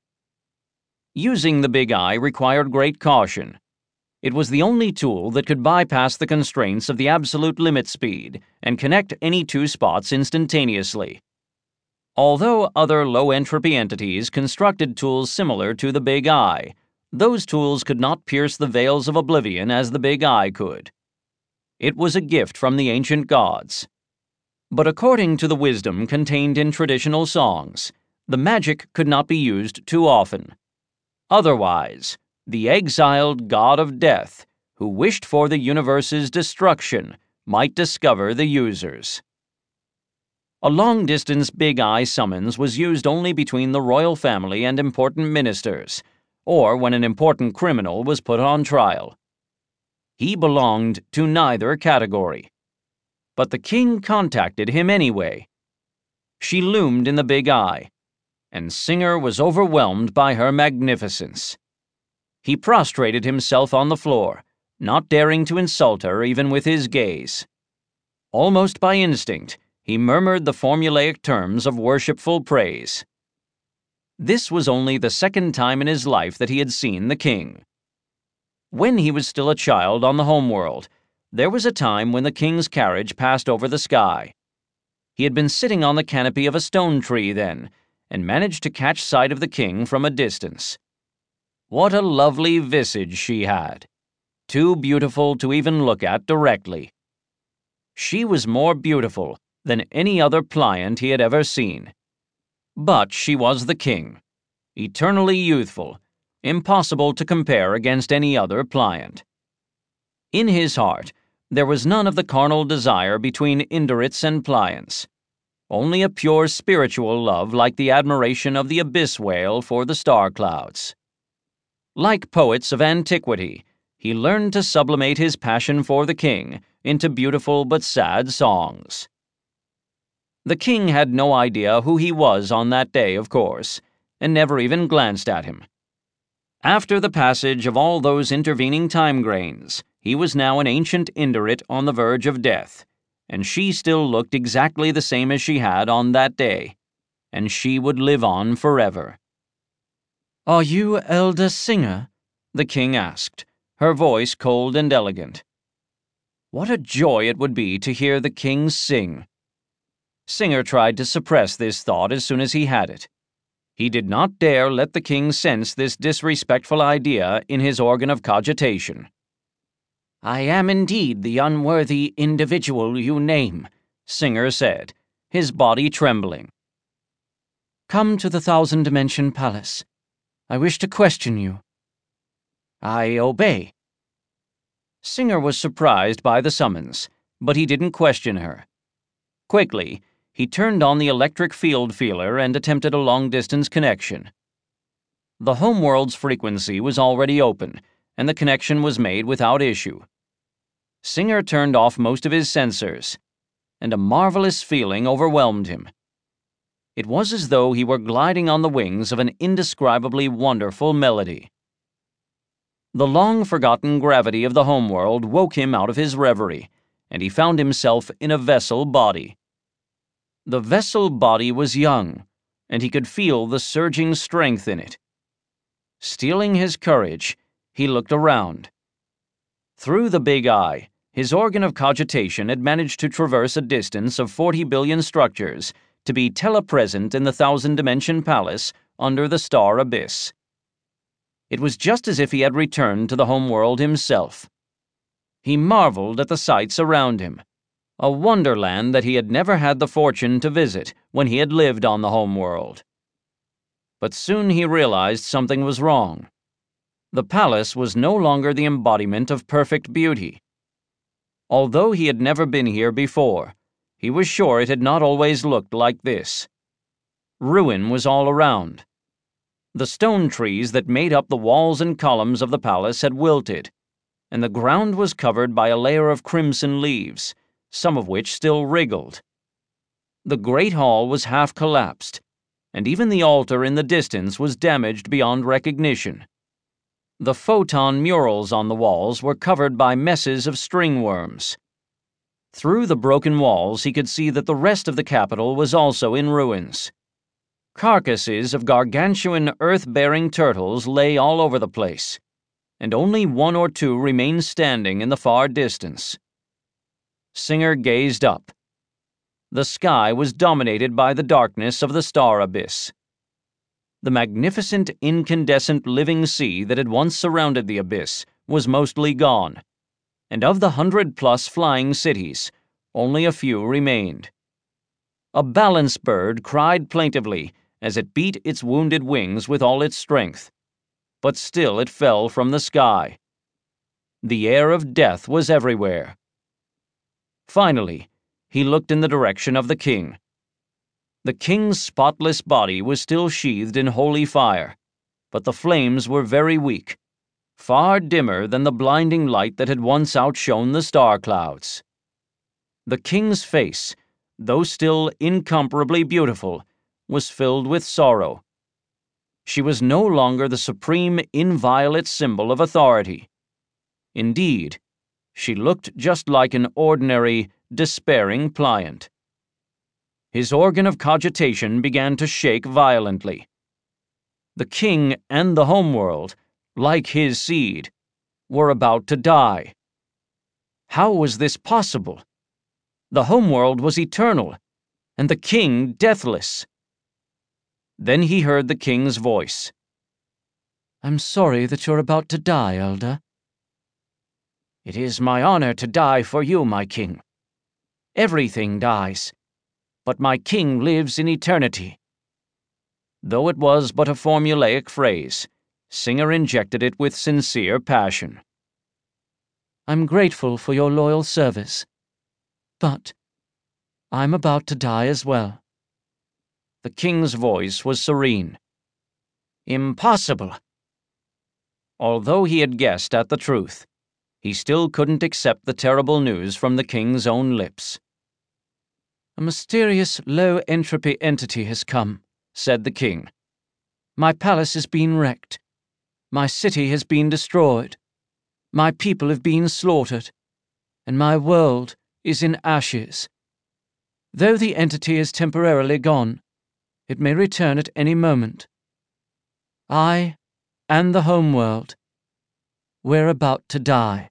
Using the big eye required great caution. It was the only tool that could bypass the constraints of the absolute limit speed and connect any two spots instantaneously. Although other low-entropy entities constructed tools similar to the Big Eye, those tools could not pierce the veils of oblivion as the Big Eye could. It was a gift from the ancient gods. But according to the wisdom contained in traditional songs, the magic could not be used too often. Otherwise, the exiled god of death, who wished for the universe's destruction, might discover the users. A long-distance Big Eye summons was used only between the royal family and important ministers, or when an important criminal was put on trial. He belonged to neither category. But the king contacted him anyway. She loomed in the Big Eye, and Singer was overwhelmed by her magnificence. He prostrated himself on the floor, not daring to insult her even with his gaze. Almost by instinct, he murmured the formulaic terms of worshipful praise. This was only the second time in his life that he had seen the king. When he was still a child on the homeworld, there was a time when the king's carriage passed over the sky. He had been sitting on the canopy of a stone tree then, and managed to catch sight of the king from a distance. What a lovely visage she had, too beautiful to even look at directly. She was more beautiful than any other pliant he had ever seen. But she was the king, eternally youthful, impossible to compare against any other pliant. In his heart, there was none of the carnal desire between indurates and pliants, only a pure spiritual love like the admiration of the abyss whale for the star clouds. Like poets of antiquity, he learned to sublimate his passion for the king into beautiful but sad songs. The king had no idea who he was on that day, of course, and never even glanced at him. After the passage of all those intervening time grains, he was now an ancient indurate on the verge of death, and she still looked exactly the same as she had on that day, and she would live on forever.
"Are you Elder Singer?"
the king asked, her voice cold and elegant. What a joy it would be to hear the king sing! Singer tried to suppress this thought as soon as he had it. He did not dare let the king sense this disrespectful idea in his organ of cogitation.
"I am indeed the unworthy individual you name,"
Singer said, his body trembling.
"Come to the Thousand Dimension Palace. I wish to question you."
"I obey." Singer was surprised by the summons, but he didn't question her. Quickly, he turned on the electric field feeler and attempted a long-distance connection. The homeworld's frequency was already open, and the connection was made without issue. Singer turned off most of his sensors, and a marvelous feeling overwhelmed him. It was as though he were gliding on the wings of an indescribably wonderful melody. The long-forgotten gravity of the homeworld woke him out of his reverie, and he found himself in a vessel body. The vessel body was young, and he could feel the surging strength in it. Steeling his courage, he looked around. Through the big eye, his organ of cogitation had managed to traverse a distance of forty billion structures to be telepresent in the thousand-dimension palace under the star abyss. It was just as if he had returned to the homeworld himself. He marveled at the sights around him, a wonderland that he had never had the fortune to visit when he had lived on the homeworld. But soon he realized something was wrong. The palace was no longer the embodiment of perfect beauty. Although he had never been here before, he was sure it had not always looked like this. Ruin was all around. The stone trees that made up the walls and columns of the palace had wilted, and the ground was covered by a layer of crimson leaves, some of which still wriggled. The great hall was half collapsed, and even the altar in the distance was damaged beyond recognition. The photon murals on the walls were covered by messes of stringworms. Through the broken walls he could see that the rest of the capital was also in ruins. Carcasses of gargantuan earth-bearing turtles lay all over the place, and only one or two remained standing in the far distance. Singer gazed up. The sky was dominated by the darkness of the star abyss. The magnificent incandescent living sea that had once surrounded the abyss was mostly gone, and of the hundred-plus flying cities, only a few remained. A balance bird cried plaintively as it beat its wounded wings with all its strength, but still it fell from the sky. The air of death was everywhere. Finally, he looked in the direction of the king. The king's spotless body was still sheathed in holy fire, but the flames were very weak, far dimmer than the blinding light that had once outshone the star clouds. The king's face, though still incomparably beautiful, was filled with sorrow. She was no longer the supreme, inviolate symbol of authority. Indeed, she looked just like an ordinary, despairing pliant. His organ of cogitation began to shake violently. The king and the homeworld, like his seed, were about to die. How was this possible? The homeworld was eternal, and the king deathless. Then he heard the king's voice.
"I'm sorry that you're about to die, Elder."
"It is my honor to die for you, my king. Everything dies, but my king lives in eternity." Though it was but a formulaic phrase, Singer injected it with sincere passion.
"I'm grateful for your loyal service, but I'm about to die as well."
The king's voice was serene. "Impossible." Although he had guessed at the truth, he still couldn't accept the terrible news from the king's own lips.
"A mysterious low-entropy entity has come," said the king. "My palace has been wrecked. My city has been destroyed. My people have been slaughtered, and my world is in ashes. Though the entity is temporarily gone, it may return at any moment. I and the homeworld, we're about to die."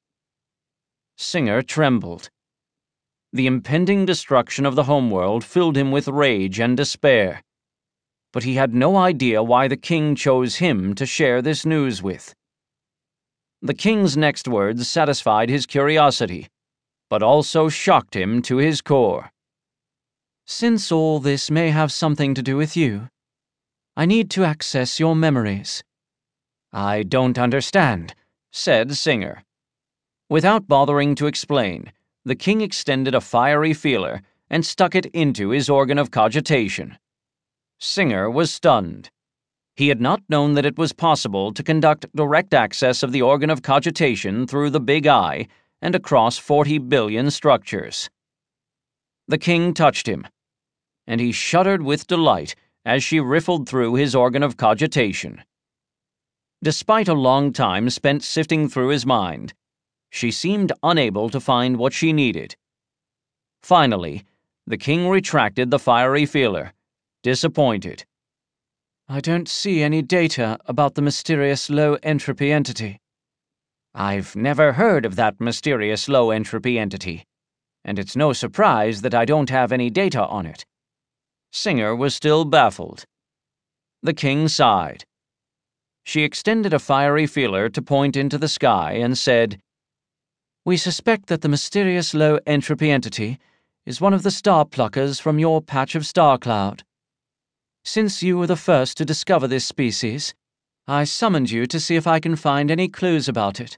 Singer trembled. The impending destruction of the homeworld filled him with rage and despair, but he had no idea why the king chose him to share this news with. The king's next words satisfied his curiosity, but also shocked him to his core.
"Since all this may have something to do with you, I need to access your memories."
"I don't understand," said Singer. Without bothering to explain, the king extended a fiery feeler and stuck it into his organ of cogitation. Singer was stunned. He had not known that it was possible to conduct direct access of the organ of cogitation through the big eye and across forty billion structures. The king touched him, and he shuddered with delight as she riffled through his organ of cogitation. Despite a long time spent sifting through his mind, she seemed unable to find what she needed. Finally, the king retracted the fiery feeler, disappointed.
I don't see any data about the mysterious low-entropy entity.
I've never heard of that mysterious low-entropy entity, and it's no surprise that I don't have any data on it. Singer was still baffled. The king sighed. She extended a fiery feeler to point into the sky and said,
We suspect that the mysterious low-entropy entity is one of the star pluckers from your patch of star cloud. Since you were the first to discover this species, I summoned you to see if I can find any clues about it.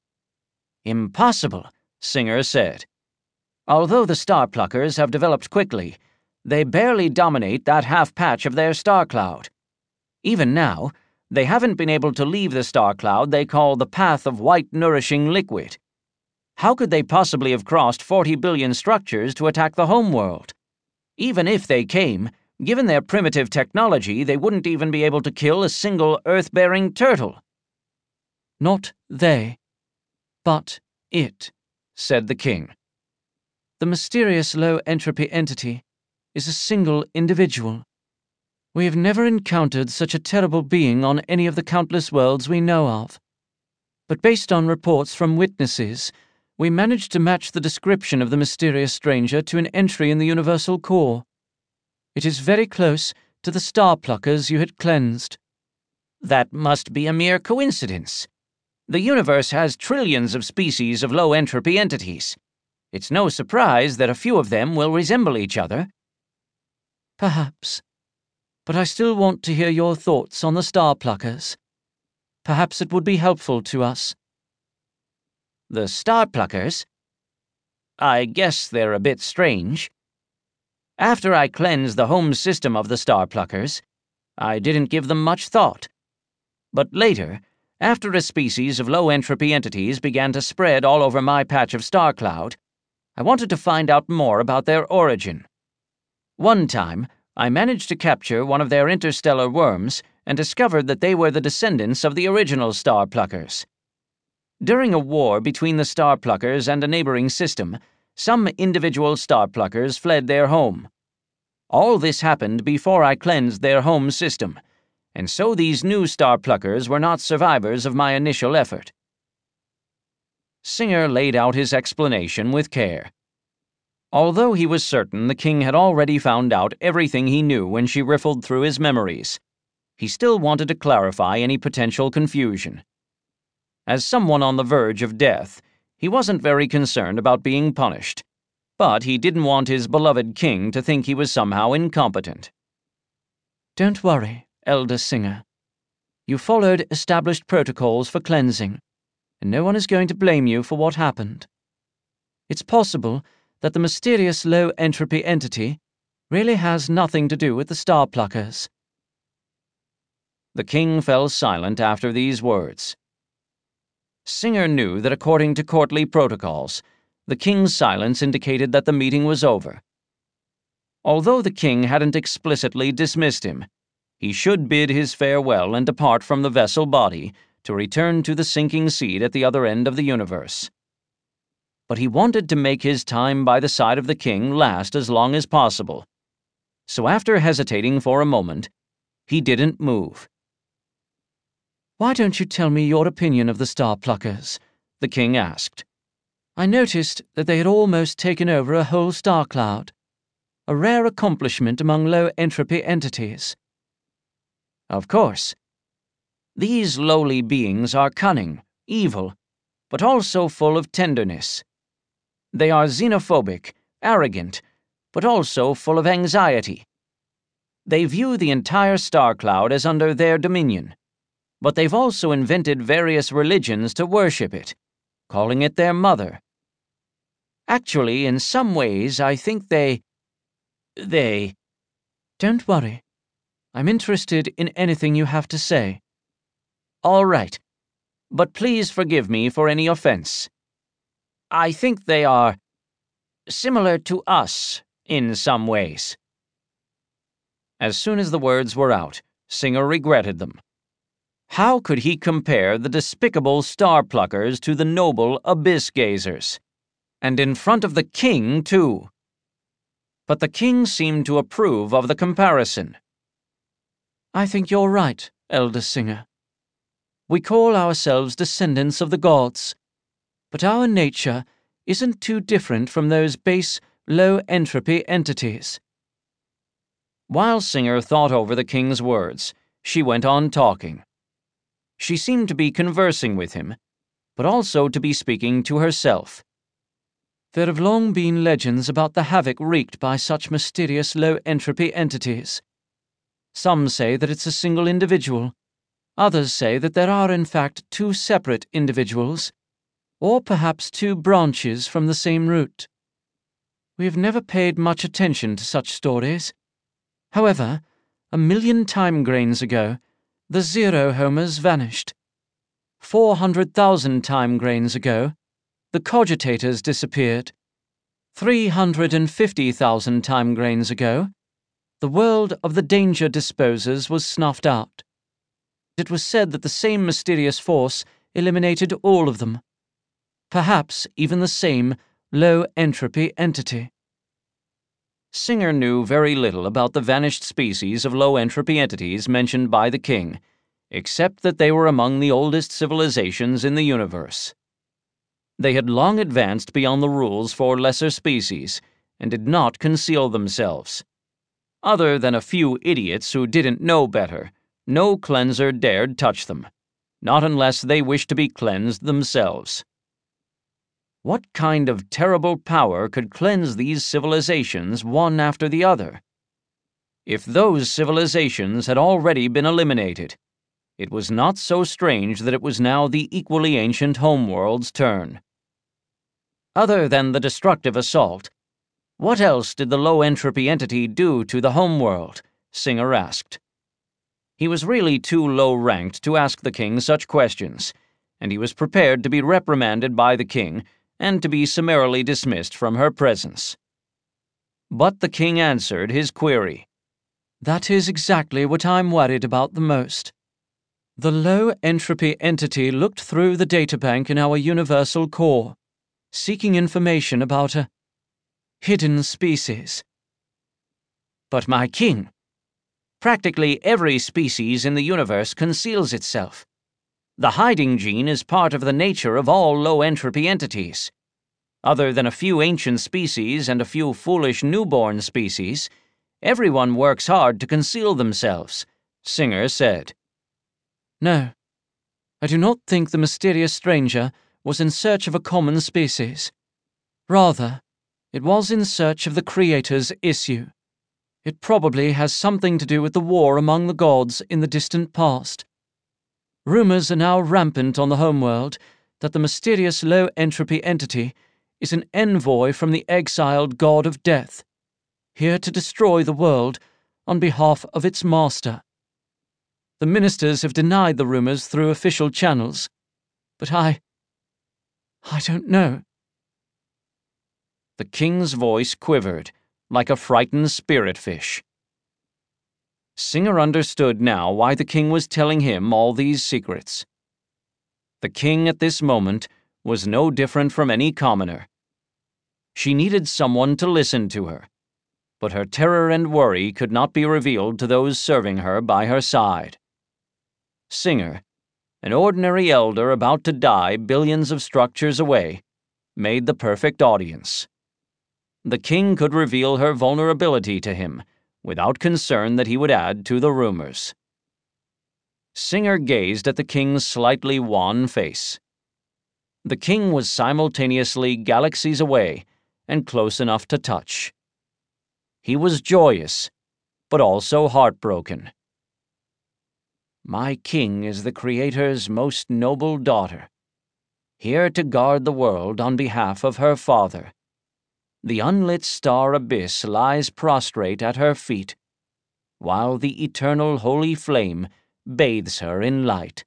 Impossible, Singer said. Although the star pluckers have developed quickly, they barely dominate that half patch of their star cloud. Even now, they haven't been able to leave the star cloud they call the path of white nourishing liquid. How could they possibly have crossed forty billion structures to attack the homeworld? Even if they came, given their primitive technology, they wouldn't even be able to kill a single Earth-bearing turtle.
Not they, but it,
said the king.
The mysterious low-entropy entity is a single individual. We have never encountered such a terrible being on any of the countless worlds we know of. But based on reports from witnesses, we managed to match the description of the mysterious stranger to an entry in the Universal Core. It is very close to the star pluckers you had cleansed.
That must be a mere coincidence. The universe has trillions of species of low-entropy entities. It's no surprise that a few of them will resemble each other.
Perhaps. But I still want to hear your thoughts on the star pluckers. Perhaps it would be helpful to us.
The star pluckers? I guess they're a bit strange. After I cleansed the home system of the star pluckers, I didn't give them much thought. But later, after a species of low-entropy entities began to spread all over my patch of star cloud, I wanted to find out more about their origin. One time, I managed to capture one of their interstellar worms and discovered that they were the descendants of the original star pluckers. During a war between the star pluckers and a neighboring system, some individual star pluckers fled their home. All this happened before I cleansed their home system, and so these new star pluckers were not survivors of my initial effort. Singer laid out his explanation with care. Although he was certain the king had already found out everything he knew when she riffled through his memories, he still wanted to clarify any potential confusion. As someone on the verge of death, he wasn't very concerned about being punished, but he didn't want his beloved king to think he was somehow incompetent.
Don't worry, Elder Singer. You followed established protocols for cleansing, and no one is going to blame you for what happened. It's possible that the mysterious low-entropy entity really has nothing to do with the star pluckers.
The king fell silent after these words. Singer knew that according to courtly protocols, the king's silence indicated that the meeting was over. Although the king hadn't explicitly dismissed him, he should bid his farewell and depart from the vessel body to return to the sinking seed at the other end of the universe. But he wanted to make his time by the side of the king last as long as possible. So after hesitating for a moment, he didn't move.
Why don't you tell me your opinion of the star pluckers? The king asked. I noticed that they had almost taken over a whole star cloud, a rare accomplishment among low-entropy entities.
Of course. These lowly beings are cunning, evil, but also full of tenderness. They are xenophobic, arrogant, but also full of anxiety. They view the entire star cloud as under their dominion, but they've also invented various religions to worship it, calling it their mother. Actually, in some ways, I think they... they...
Don't worry. I'm interested in anything you have to say.
All right, but please forgive me for any offense. I think they are similar to us in some ways. As soon as the words were out, Singer regretted them. How could he compare the despicable star-pluckers to the noble abyss-gazers? And in front of the king, too. But the king seemed to approve of the comparison.
I think you're right, Elder Singer. We call ourselves descendants of the gods, but our nature isn't too different from those base, low-entropy entities.
While Singer thought over the king's words, she went on talking. She seemed to be conversing with him, but also to be speaking to herself.
There have long been legends about the havoc wreaked by such mysterious low-entropy entities. Some say that it's a single individual. Others say that there are in fact two separate individuals, or perhaps two branches from the same root. We have never paid much attention to such stories. However, a million time grains ago, the zero homers vanished. Four hundred thousand time grains ago, the cogitators disappeared. Three hundred and fifty thousand time grains ago, the world of the danger disposers was snuffed out. It was said that the same mysterious force eliminated all of them. Perhaps even the same low-entropy entity.
Singer knew very little about the vanished species of low-entropy entities mentioned by the king, except that they were among the oldest civilizations in the universe. They had long advanced beyond the rules for lesser species, and did not conceal themselves. Other than a few idiots who didn't know better, no cleanser dared touch them, not unless they wished to be cleansed themselves. What kind of terrible power could cleanse these civilizations one after the other? If those civilizations had already been eliminated, it was not so strange that it was now the equally ancient homeworld's turn. Other than the destructive assault, what else did the low-entropy entity do to the homeworld? Singer asked. He was really too low-ranked to ask the king such questions, and he was prepared to be reprimanded by the king and to be summarily dismissed from her presence. But the king answered his query.
That is exactly what I'm worried about the most. The low-entropy entity looked through the databank in our universal core, seeking information about a hidden species.
But my king, practically every species in the universe conceals itself. The hiding gene is part of the nature of all low-entropy entities. Other than a few ancient species and a few foolish newborn species, everyone works hard to conceal themselves, Singer said.
No, I do not think the mysterious stranger was in search of a common species. Rather, it was in search of the Creator's issue. It probably has something to do with the war among the gods in the distant past. Rumors are now rampant on the homeworld that the mysterious low-entropy entity is an envoy from the exiled god of death, here to destroy the world on behalf of its master. The ministers have denied the rumors through official channels, but I... I don't know.
The king's voice quivered, like a frightened spirit-fish. Singer understood now why the king was telling him all these secrets. The king at this moment was no different from any commoner. She needed someone to listen to her, but her terror and worry could not be revealed to those serving her by her side. Singer, an ordinary elder about to die billions of structures away, made the perfect audience. The king could reveal her vulnerability to him, without concern that he would add to the rumors. Singer gazed at the king's slightly wan face. The king was simultaneously galaxies away and close enough to touch. He was joyous, but also heartbroken. My king is the Creator's most noble daughter, here to guard the world on behalf of her father. The unlit star abyss lies prostrate at her feet. while the eternal holy flame bathes her in light.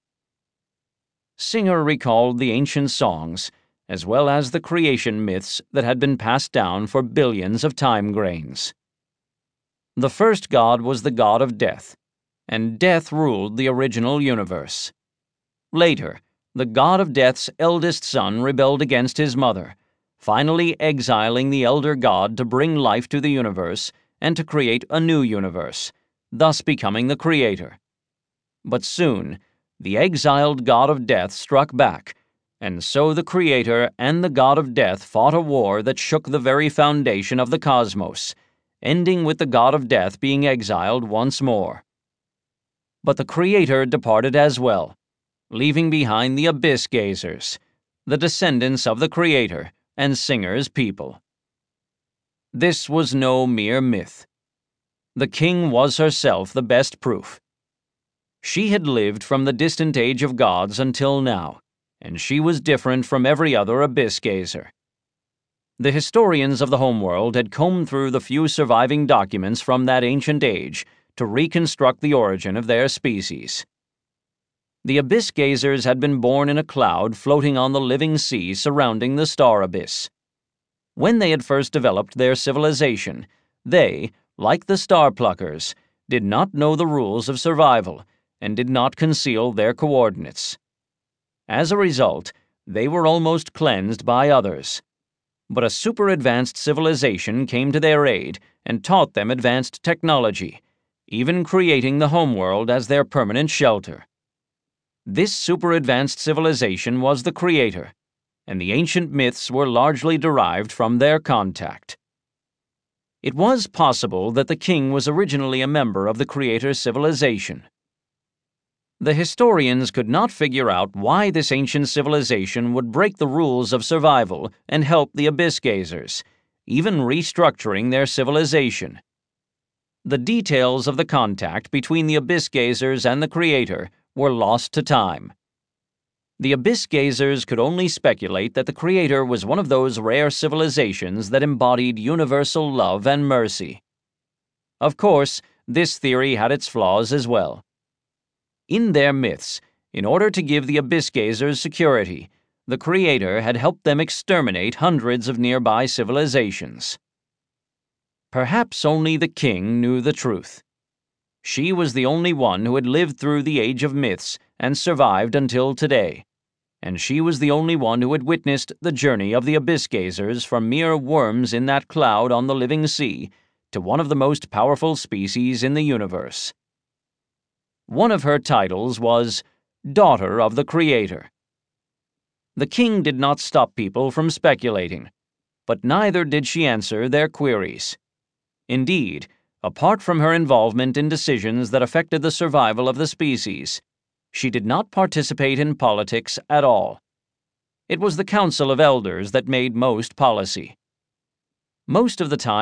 Singer recalled the ancient songs, as well as the creation myths that had been passed down for billions of time grains. The first god was the god of death, and death ruled the original universe. Later, the god of death's eldest son rebelled against his mother, finally exiling the elder god to bring life to the universe and to create a new universe, thus becoming the creator. But soon, the exiled god of death struck back, and so the creator and the god of death fought a war that shook the very foundation of the cosmos, ending with the god of death being exiled once more. But the creator departed as well, leaving behind the Abyss Gazers, the descendants of the creator and Singer's people. This was no mere myth. The king was herself the best proof. She had lived from the distant age of gods until now, and she was different from every other Abyss Gazer. The historians of the homeworld had combed through the few surviving documents from that ancient age to reconstruct the origin of their species. The Abyss Gazers had been born in a cloud floating on the living sea surrounding the star abyss. When they had first developed their civilization, they, like the Star Pluckers, did not know the rules of survival and did not conceal their coordinates. As a result, they were almost cleansed by others. But a super-advanced civilization came to their aid and taught them advanced technology, even creating the homeworld as their permanent shelter. This super-advanced civilization was the creator, and the ancient myths were largely derived from their contact. It was possible that the king was originally a member of the creator's civilization. The historians could not figure out why this ancient civilization would break the rules of survival and help the Abyss Gazers, even restructuring their civilization. The details of the contact between the Abyss Gazers and the creator were lost to time. The Abyss Gazers could only speculate that the creator was one of those rare civilizations that embodied universal love and mercy. Of course, this theory had its flaws as well. In their myths, in order to give the Abyss Gazers security, the creator had helped them exterminate hundreds of nearby civilizations. Perhaps only the king knew the truth. She was the only one who had lived through the age of myths and survived until today, and she was the only one who had witnessed the journey of the Abyss Gazers from mere worms in that cloud on the living sea to one of the most powerful species in the universe. One of her titles was Daughter of the Creator. The king did not stop people from speculating, but neither did she answer their queries. Indeed, apart from her involvement in decisions that affected the survival of the species, she did not participate in politics at all. It was the Council of Elders that made most policy. Most of the time,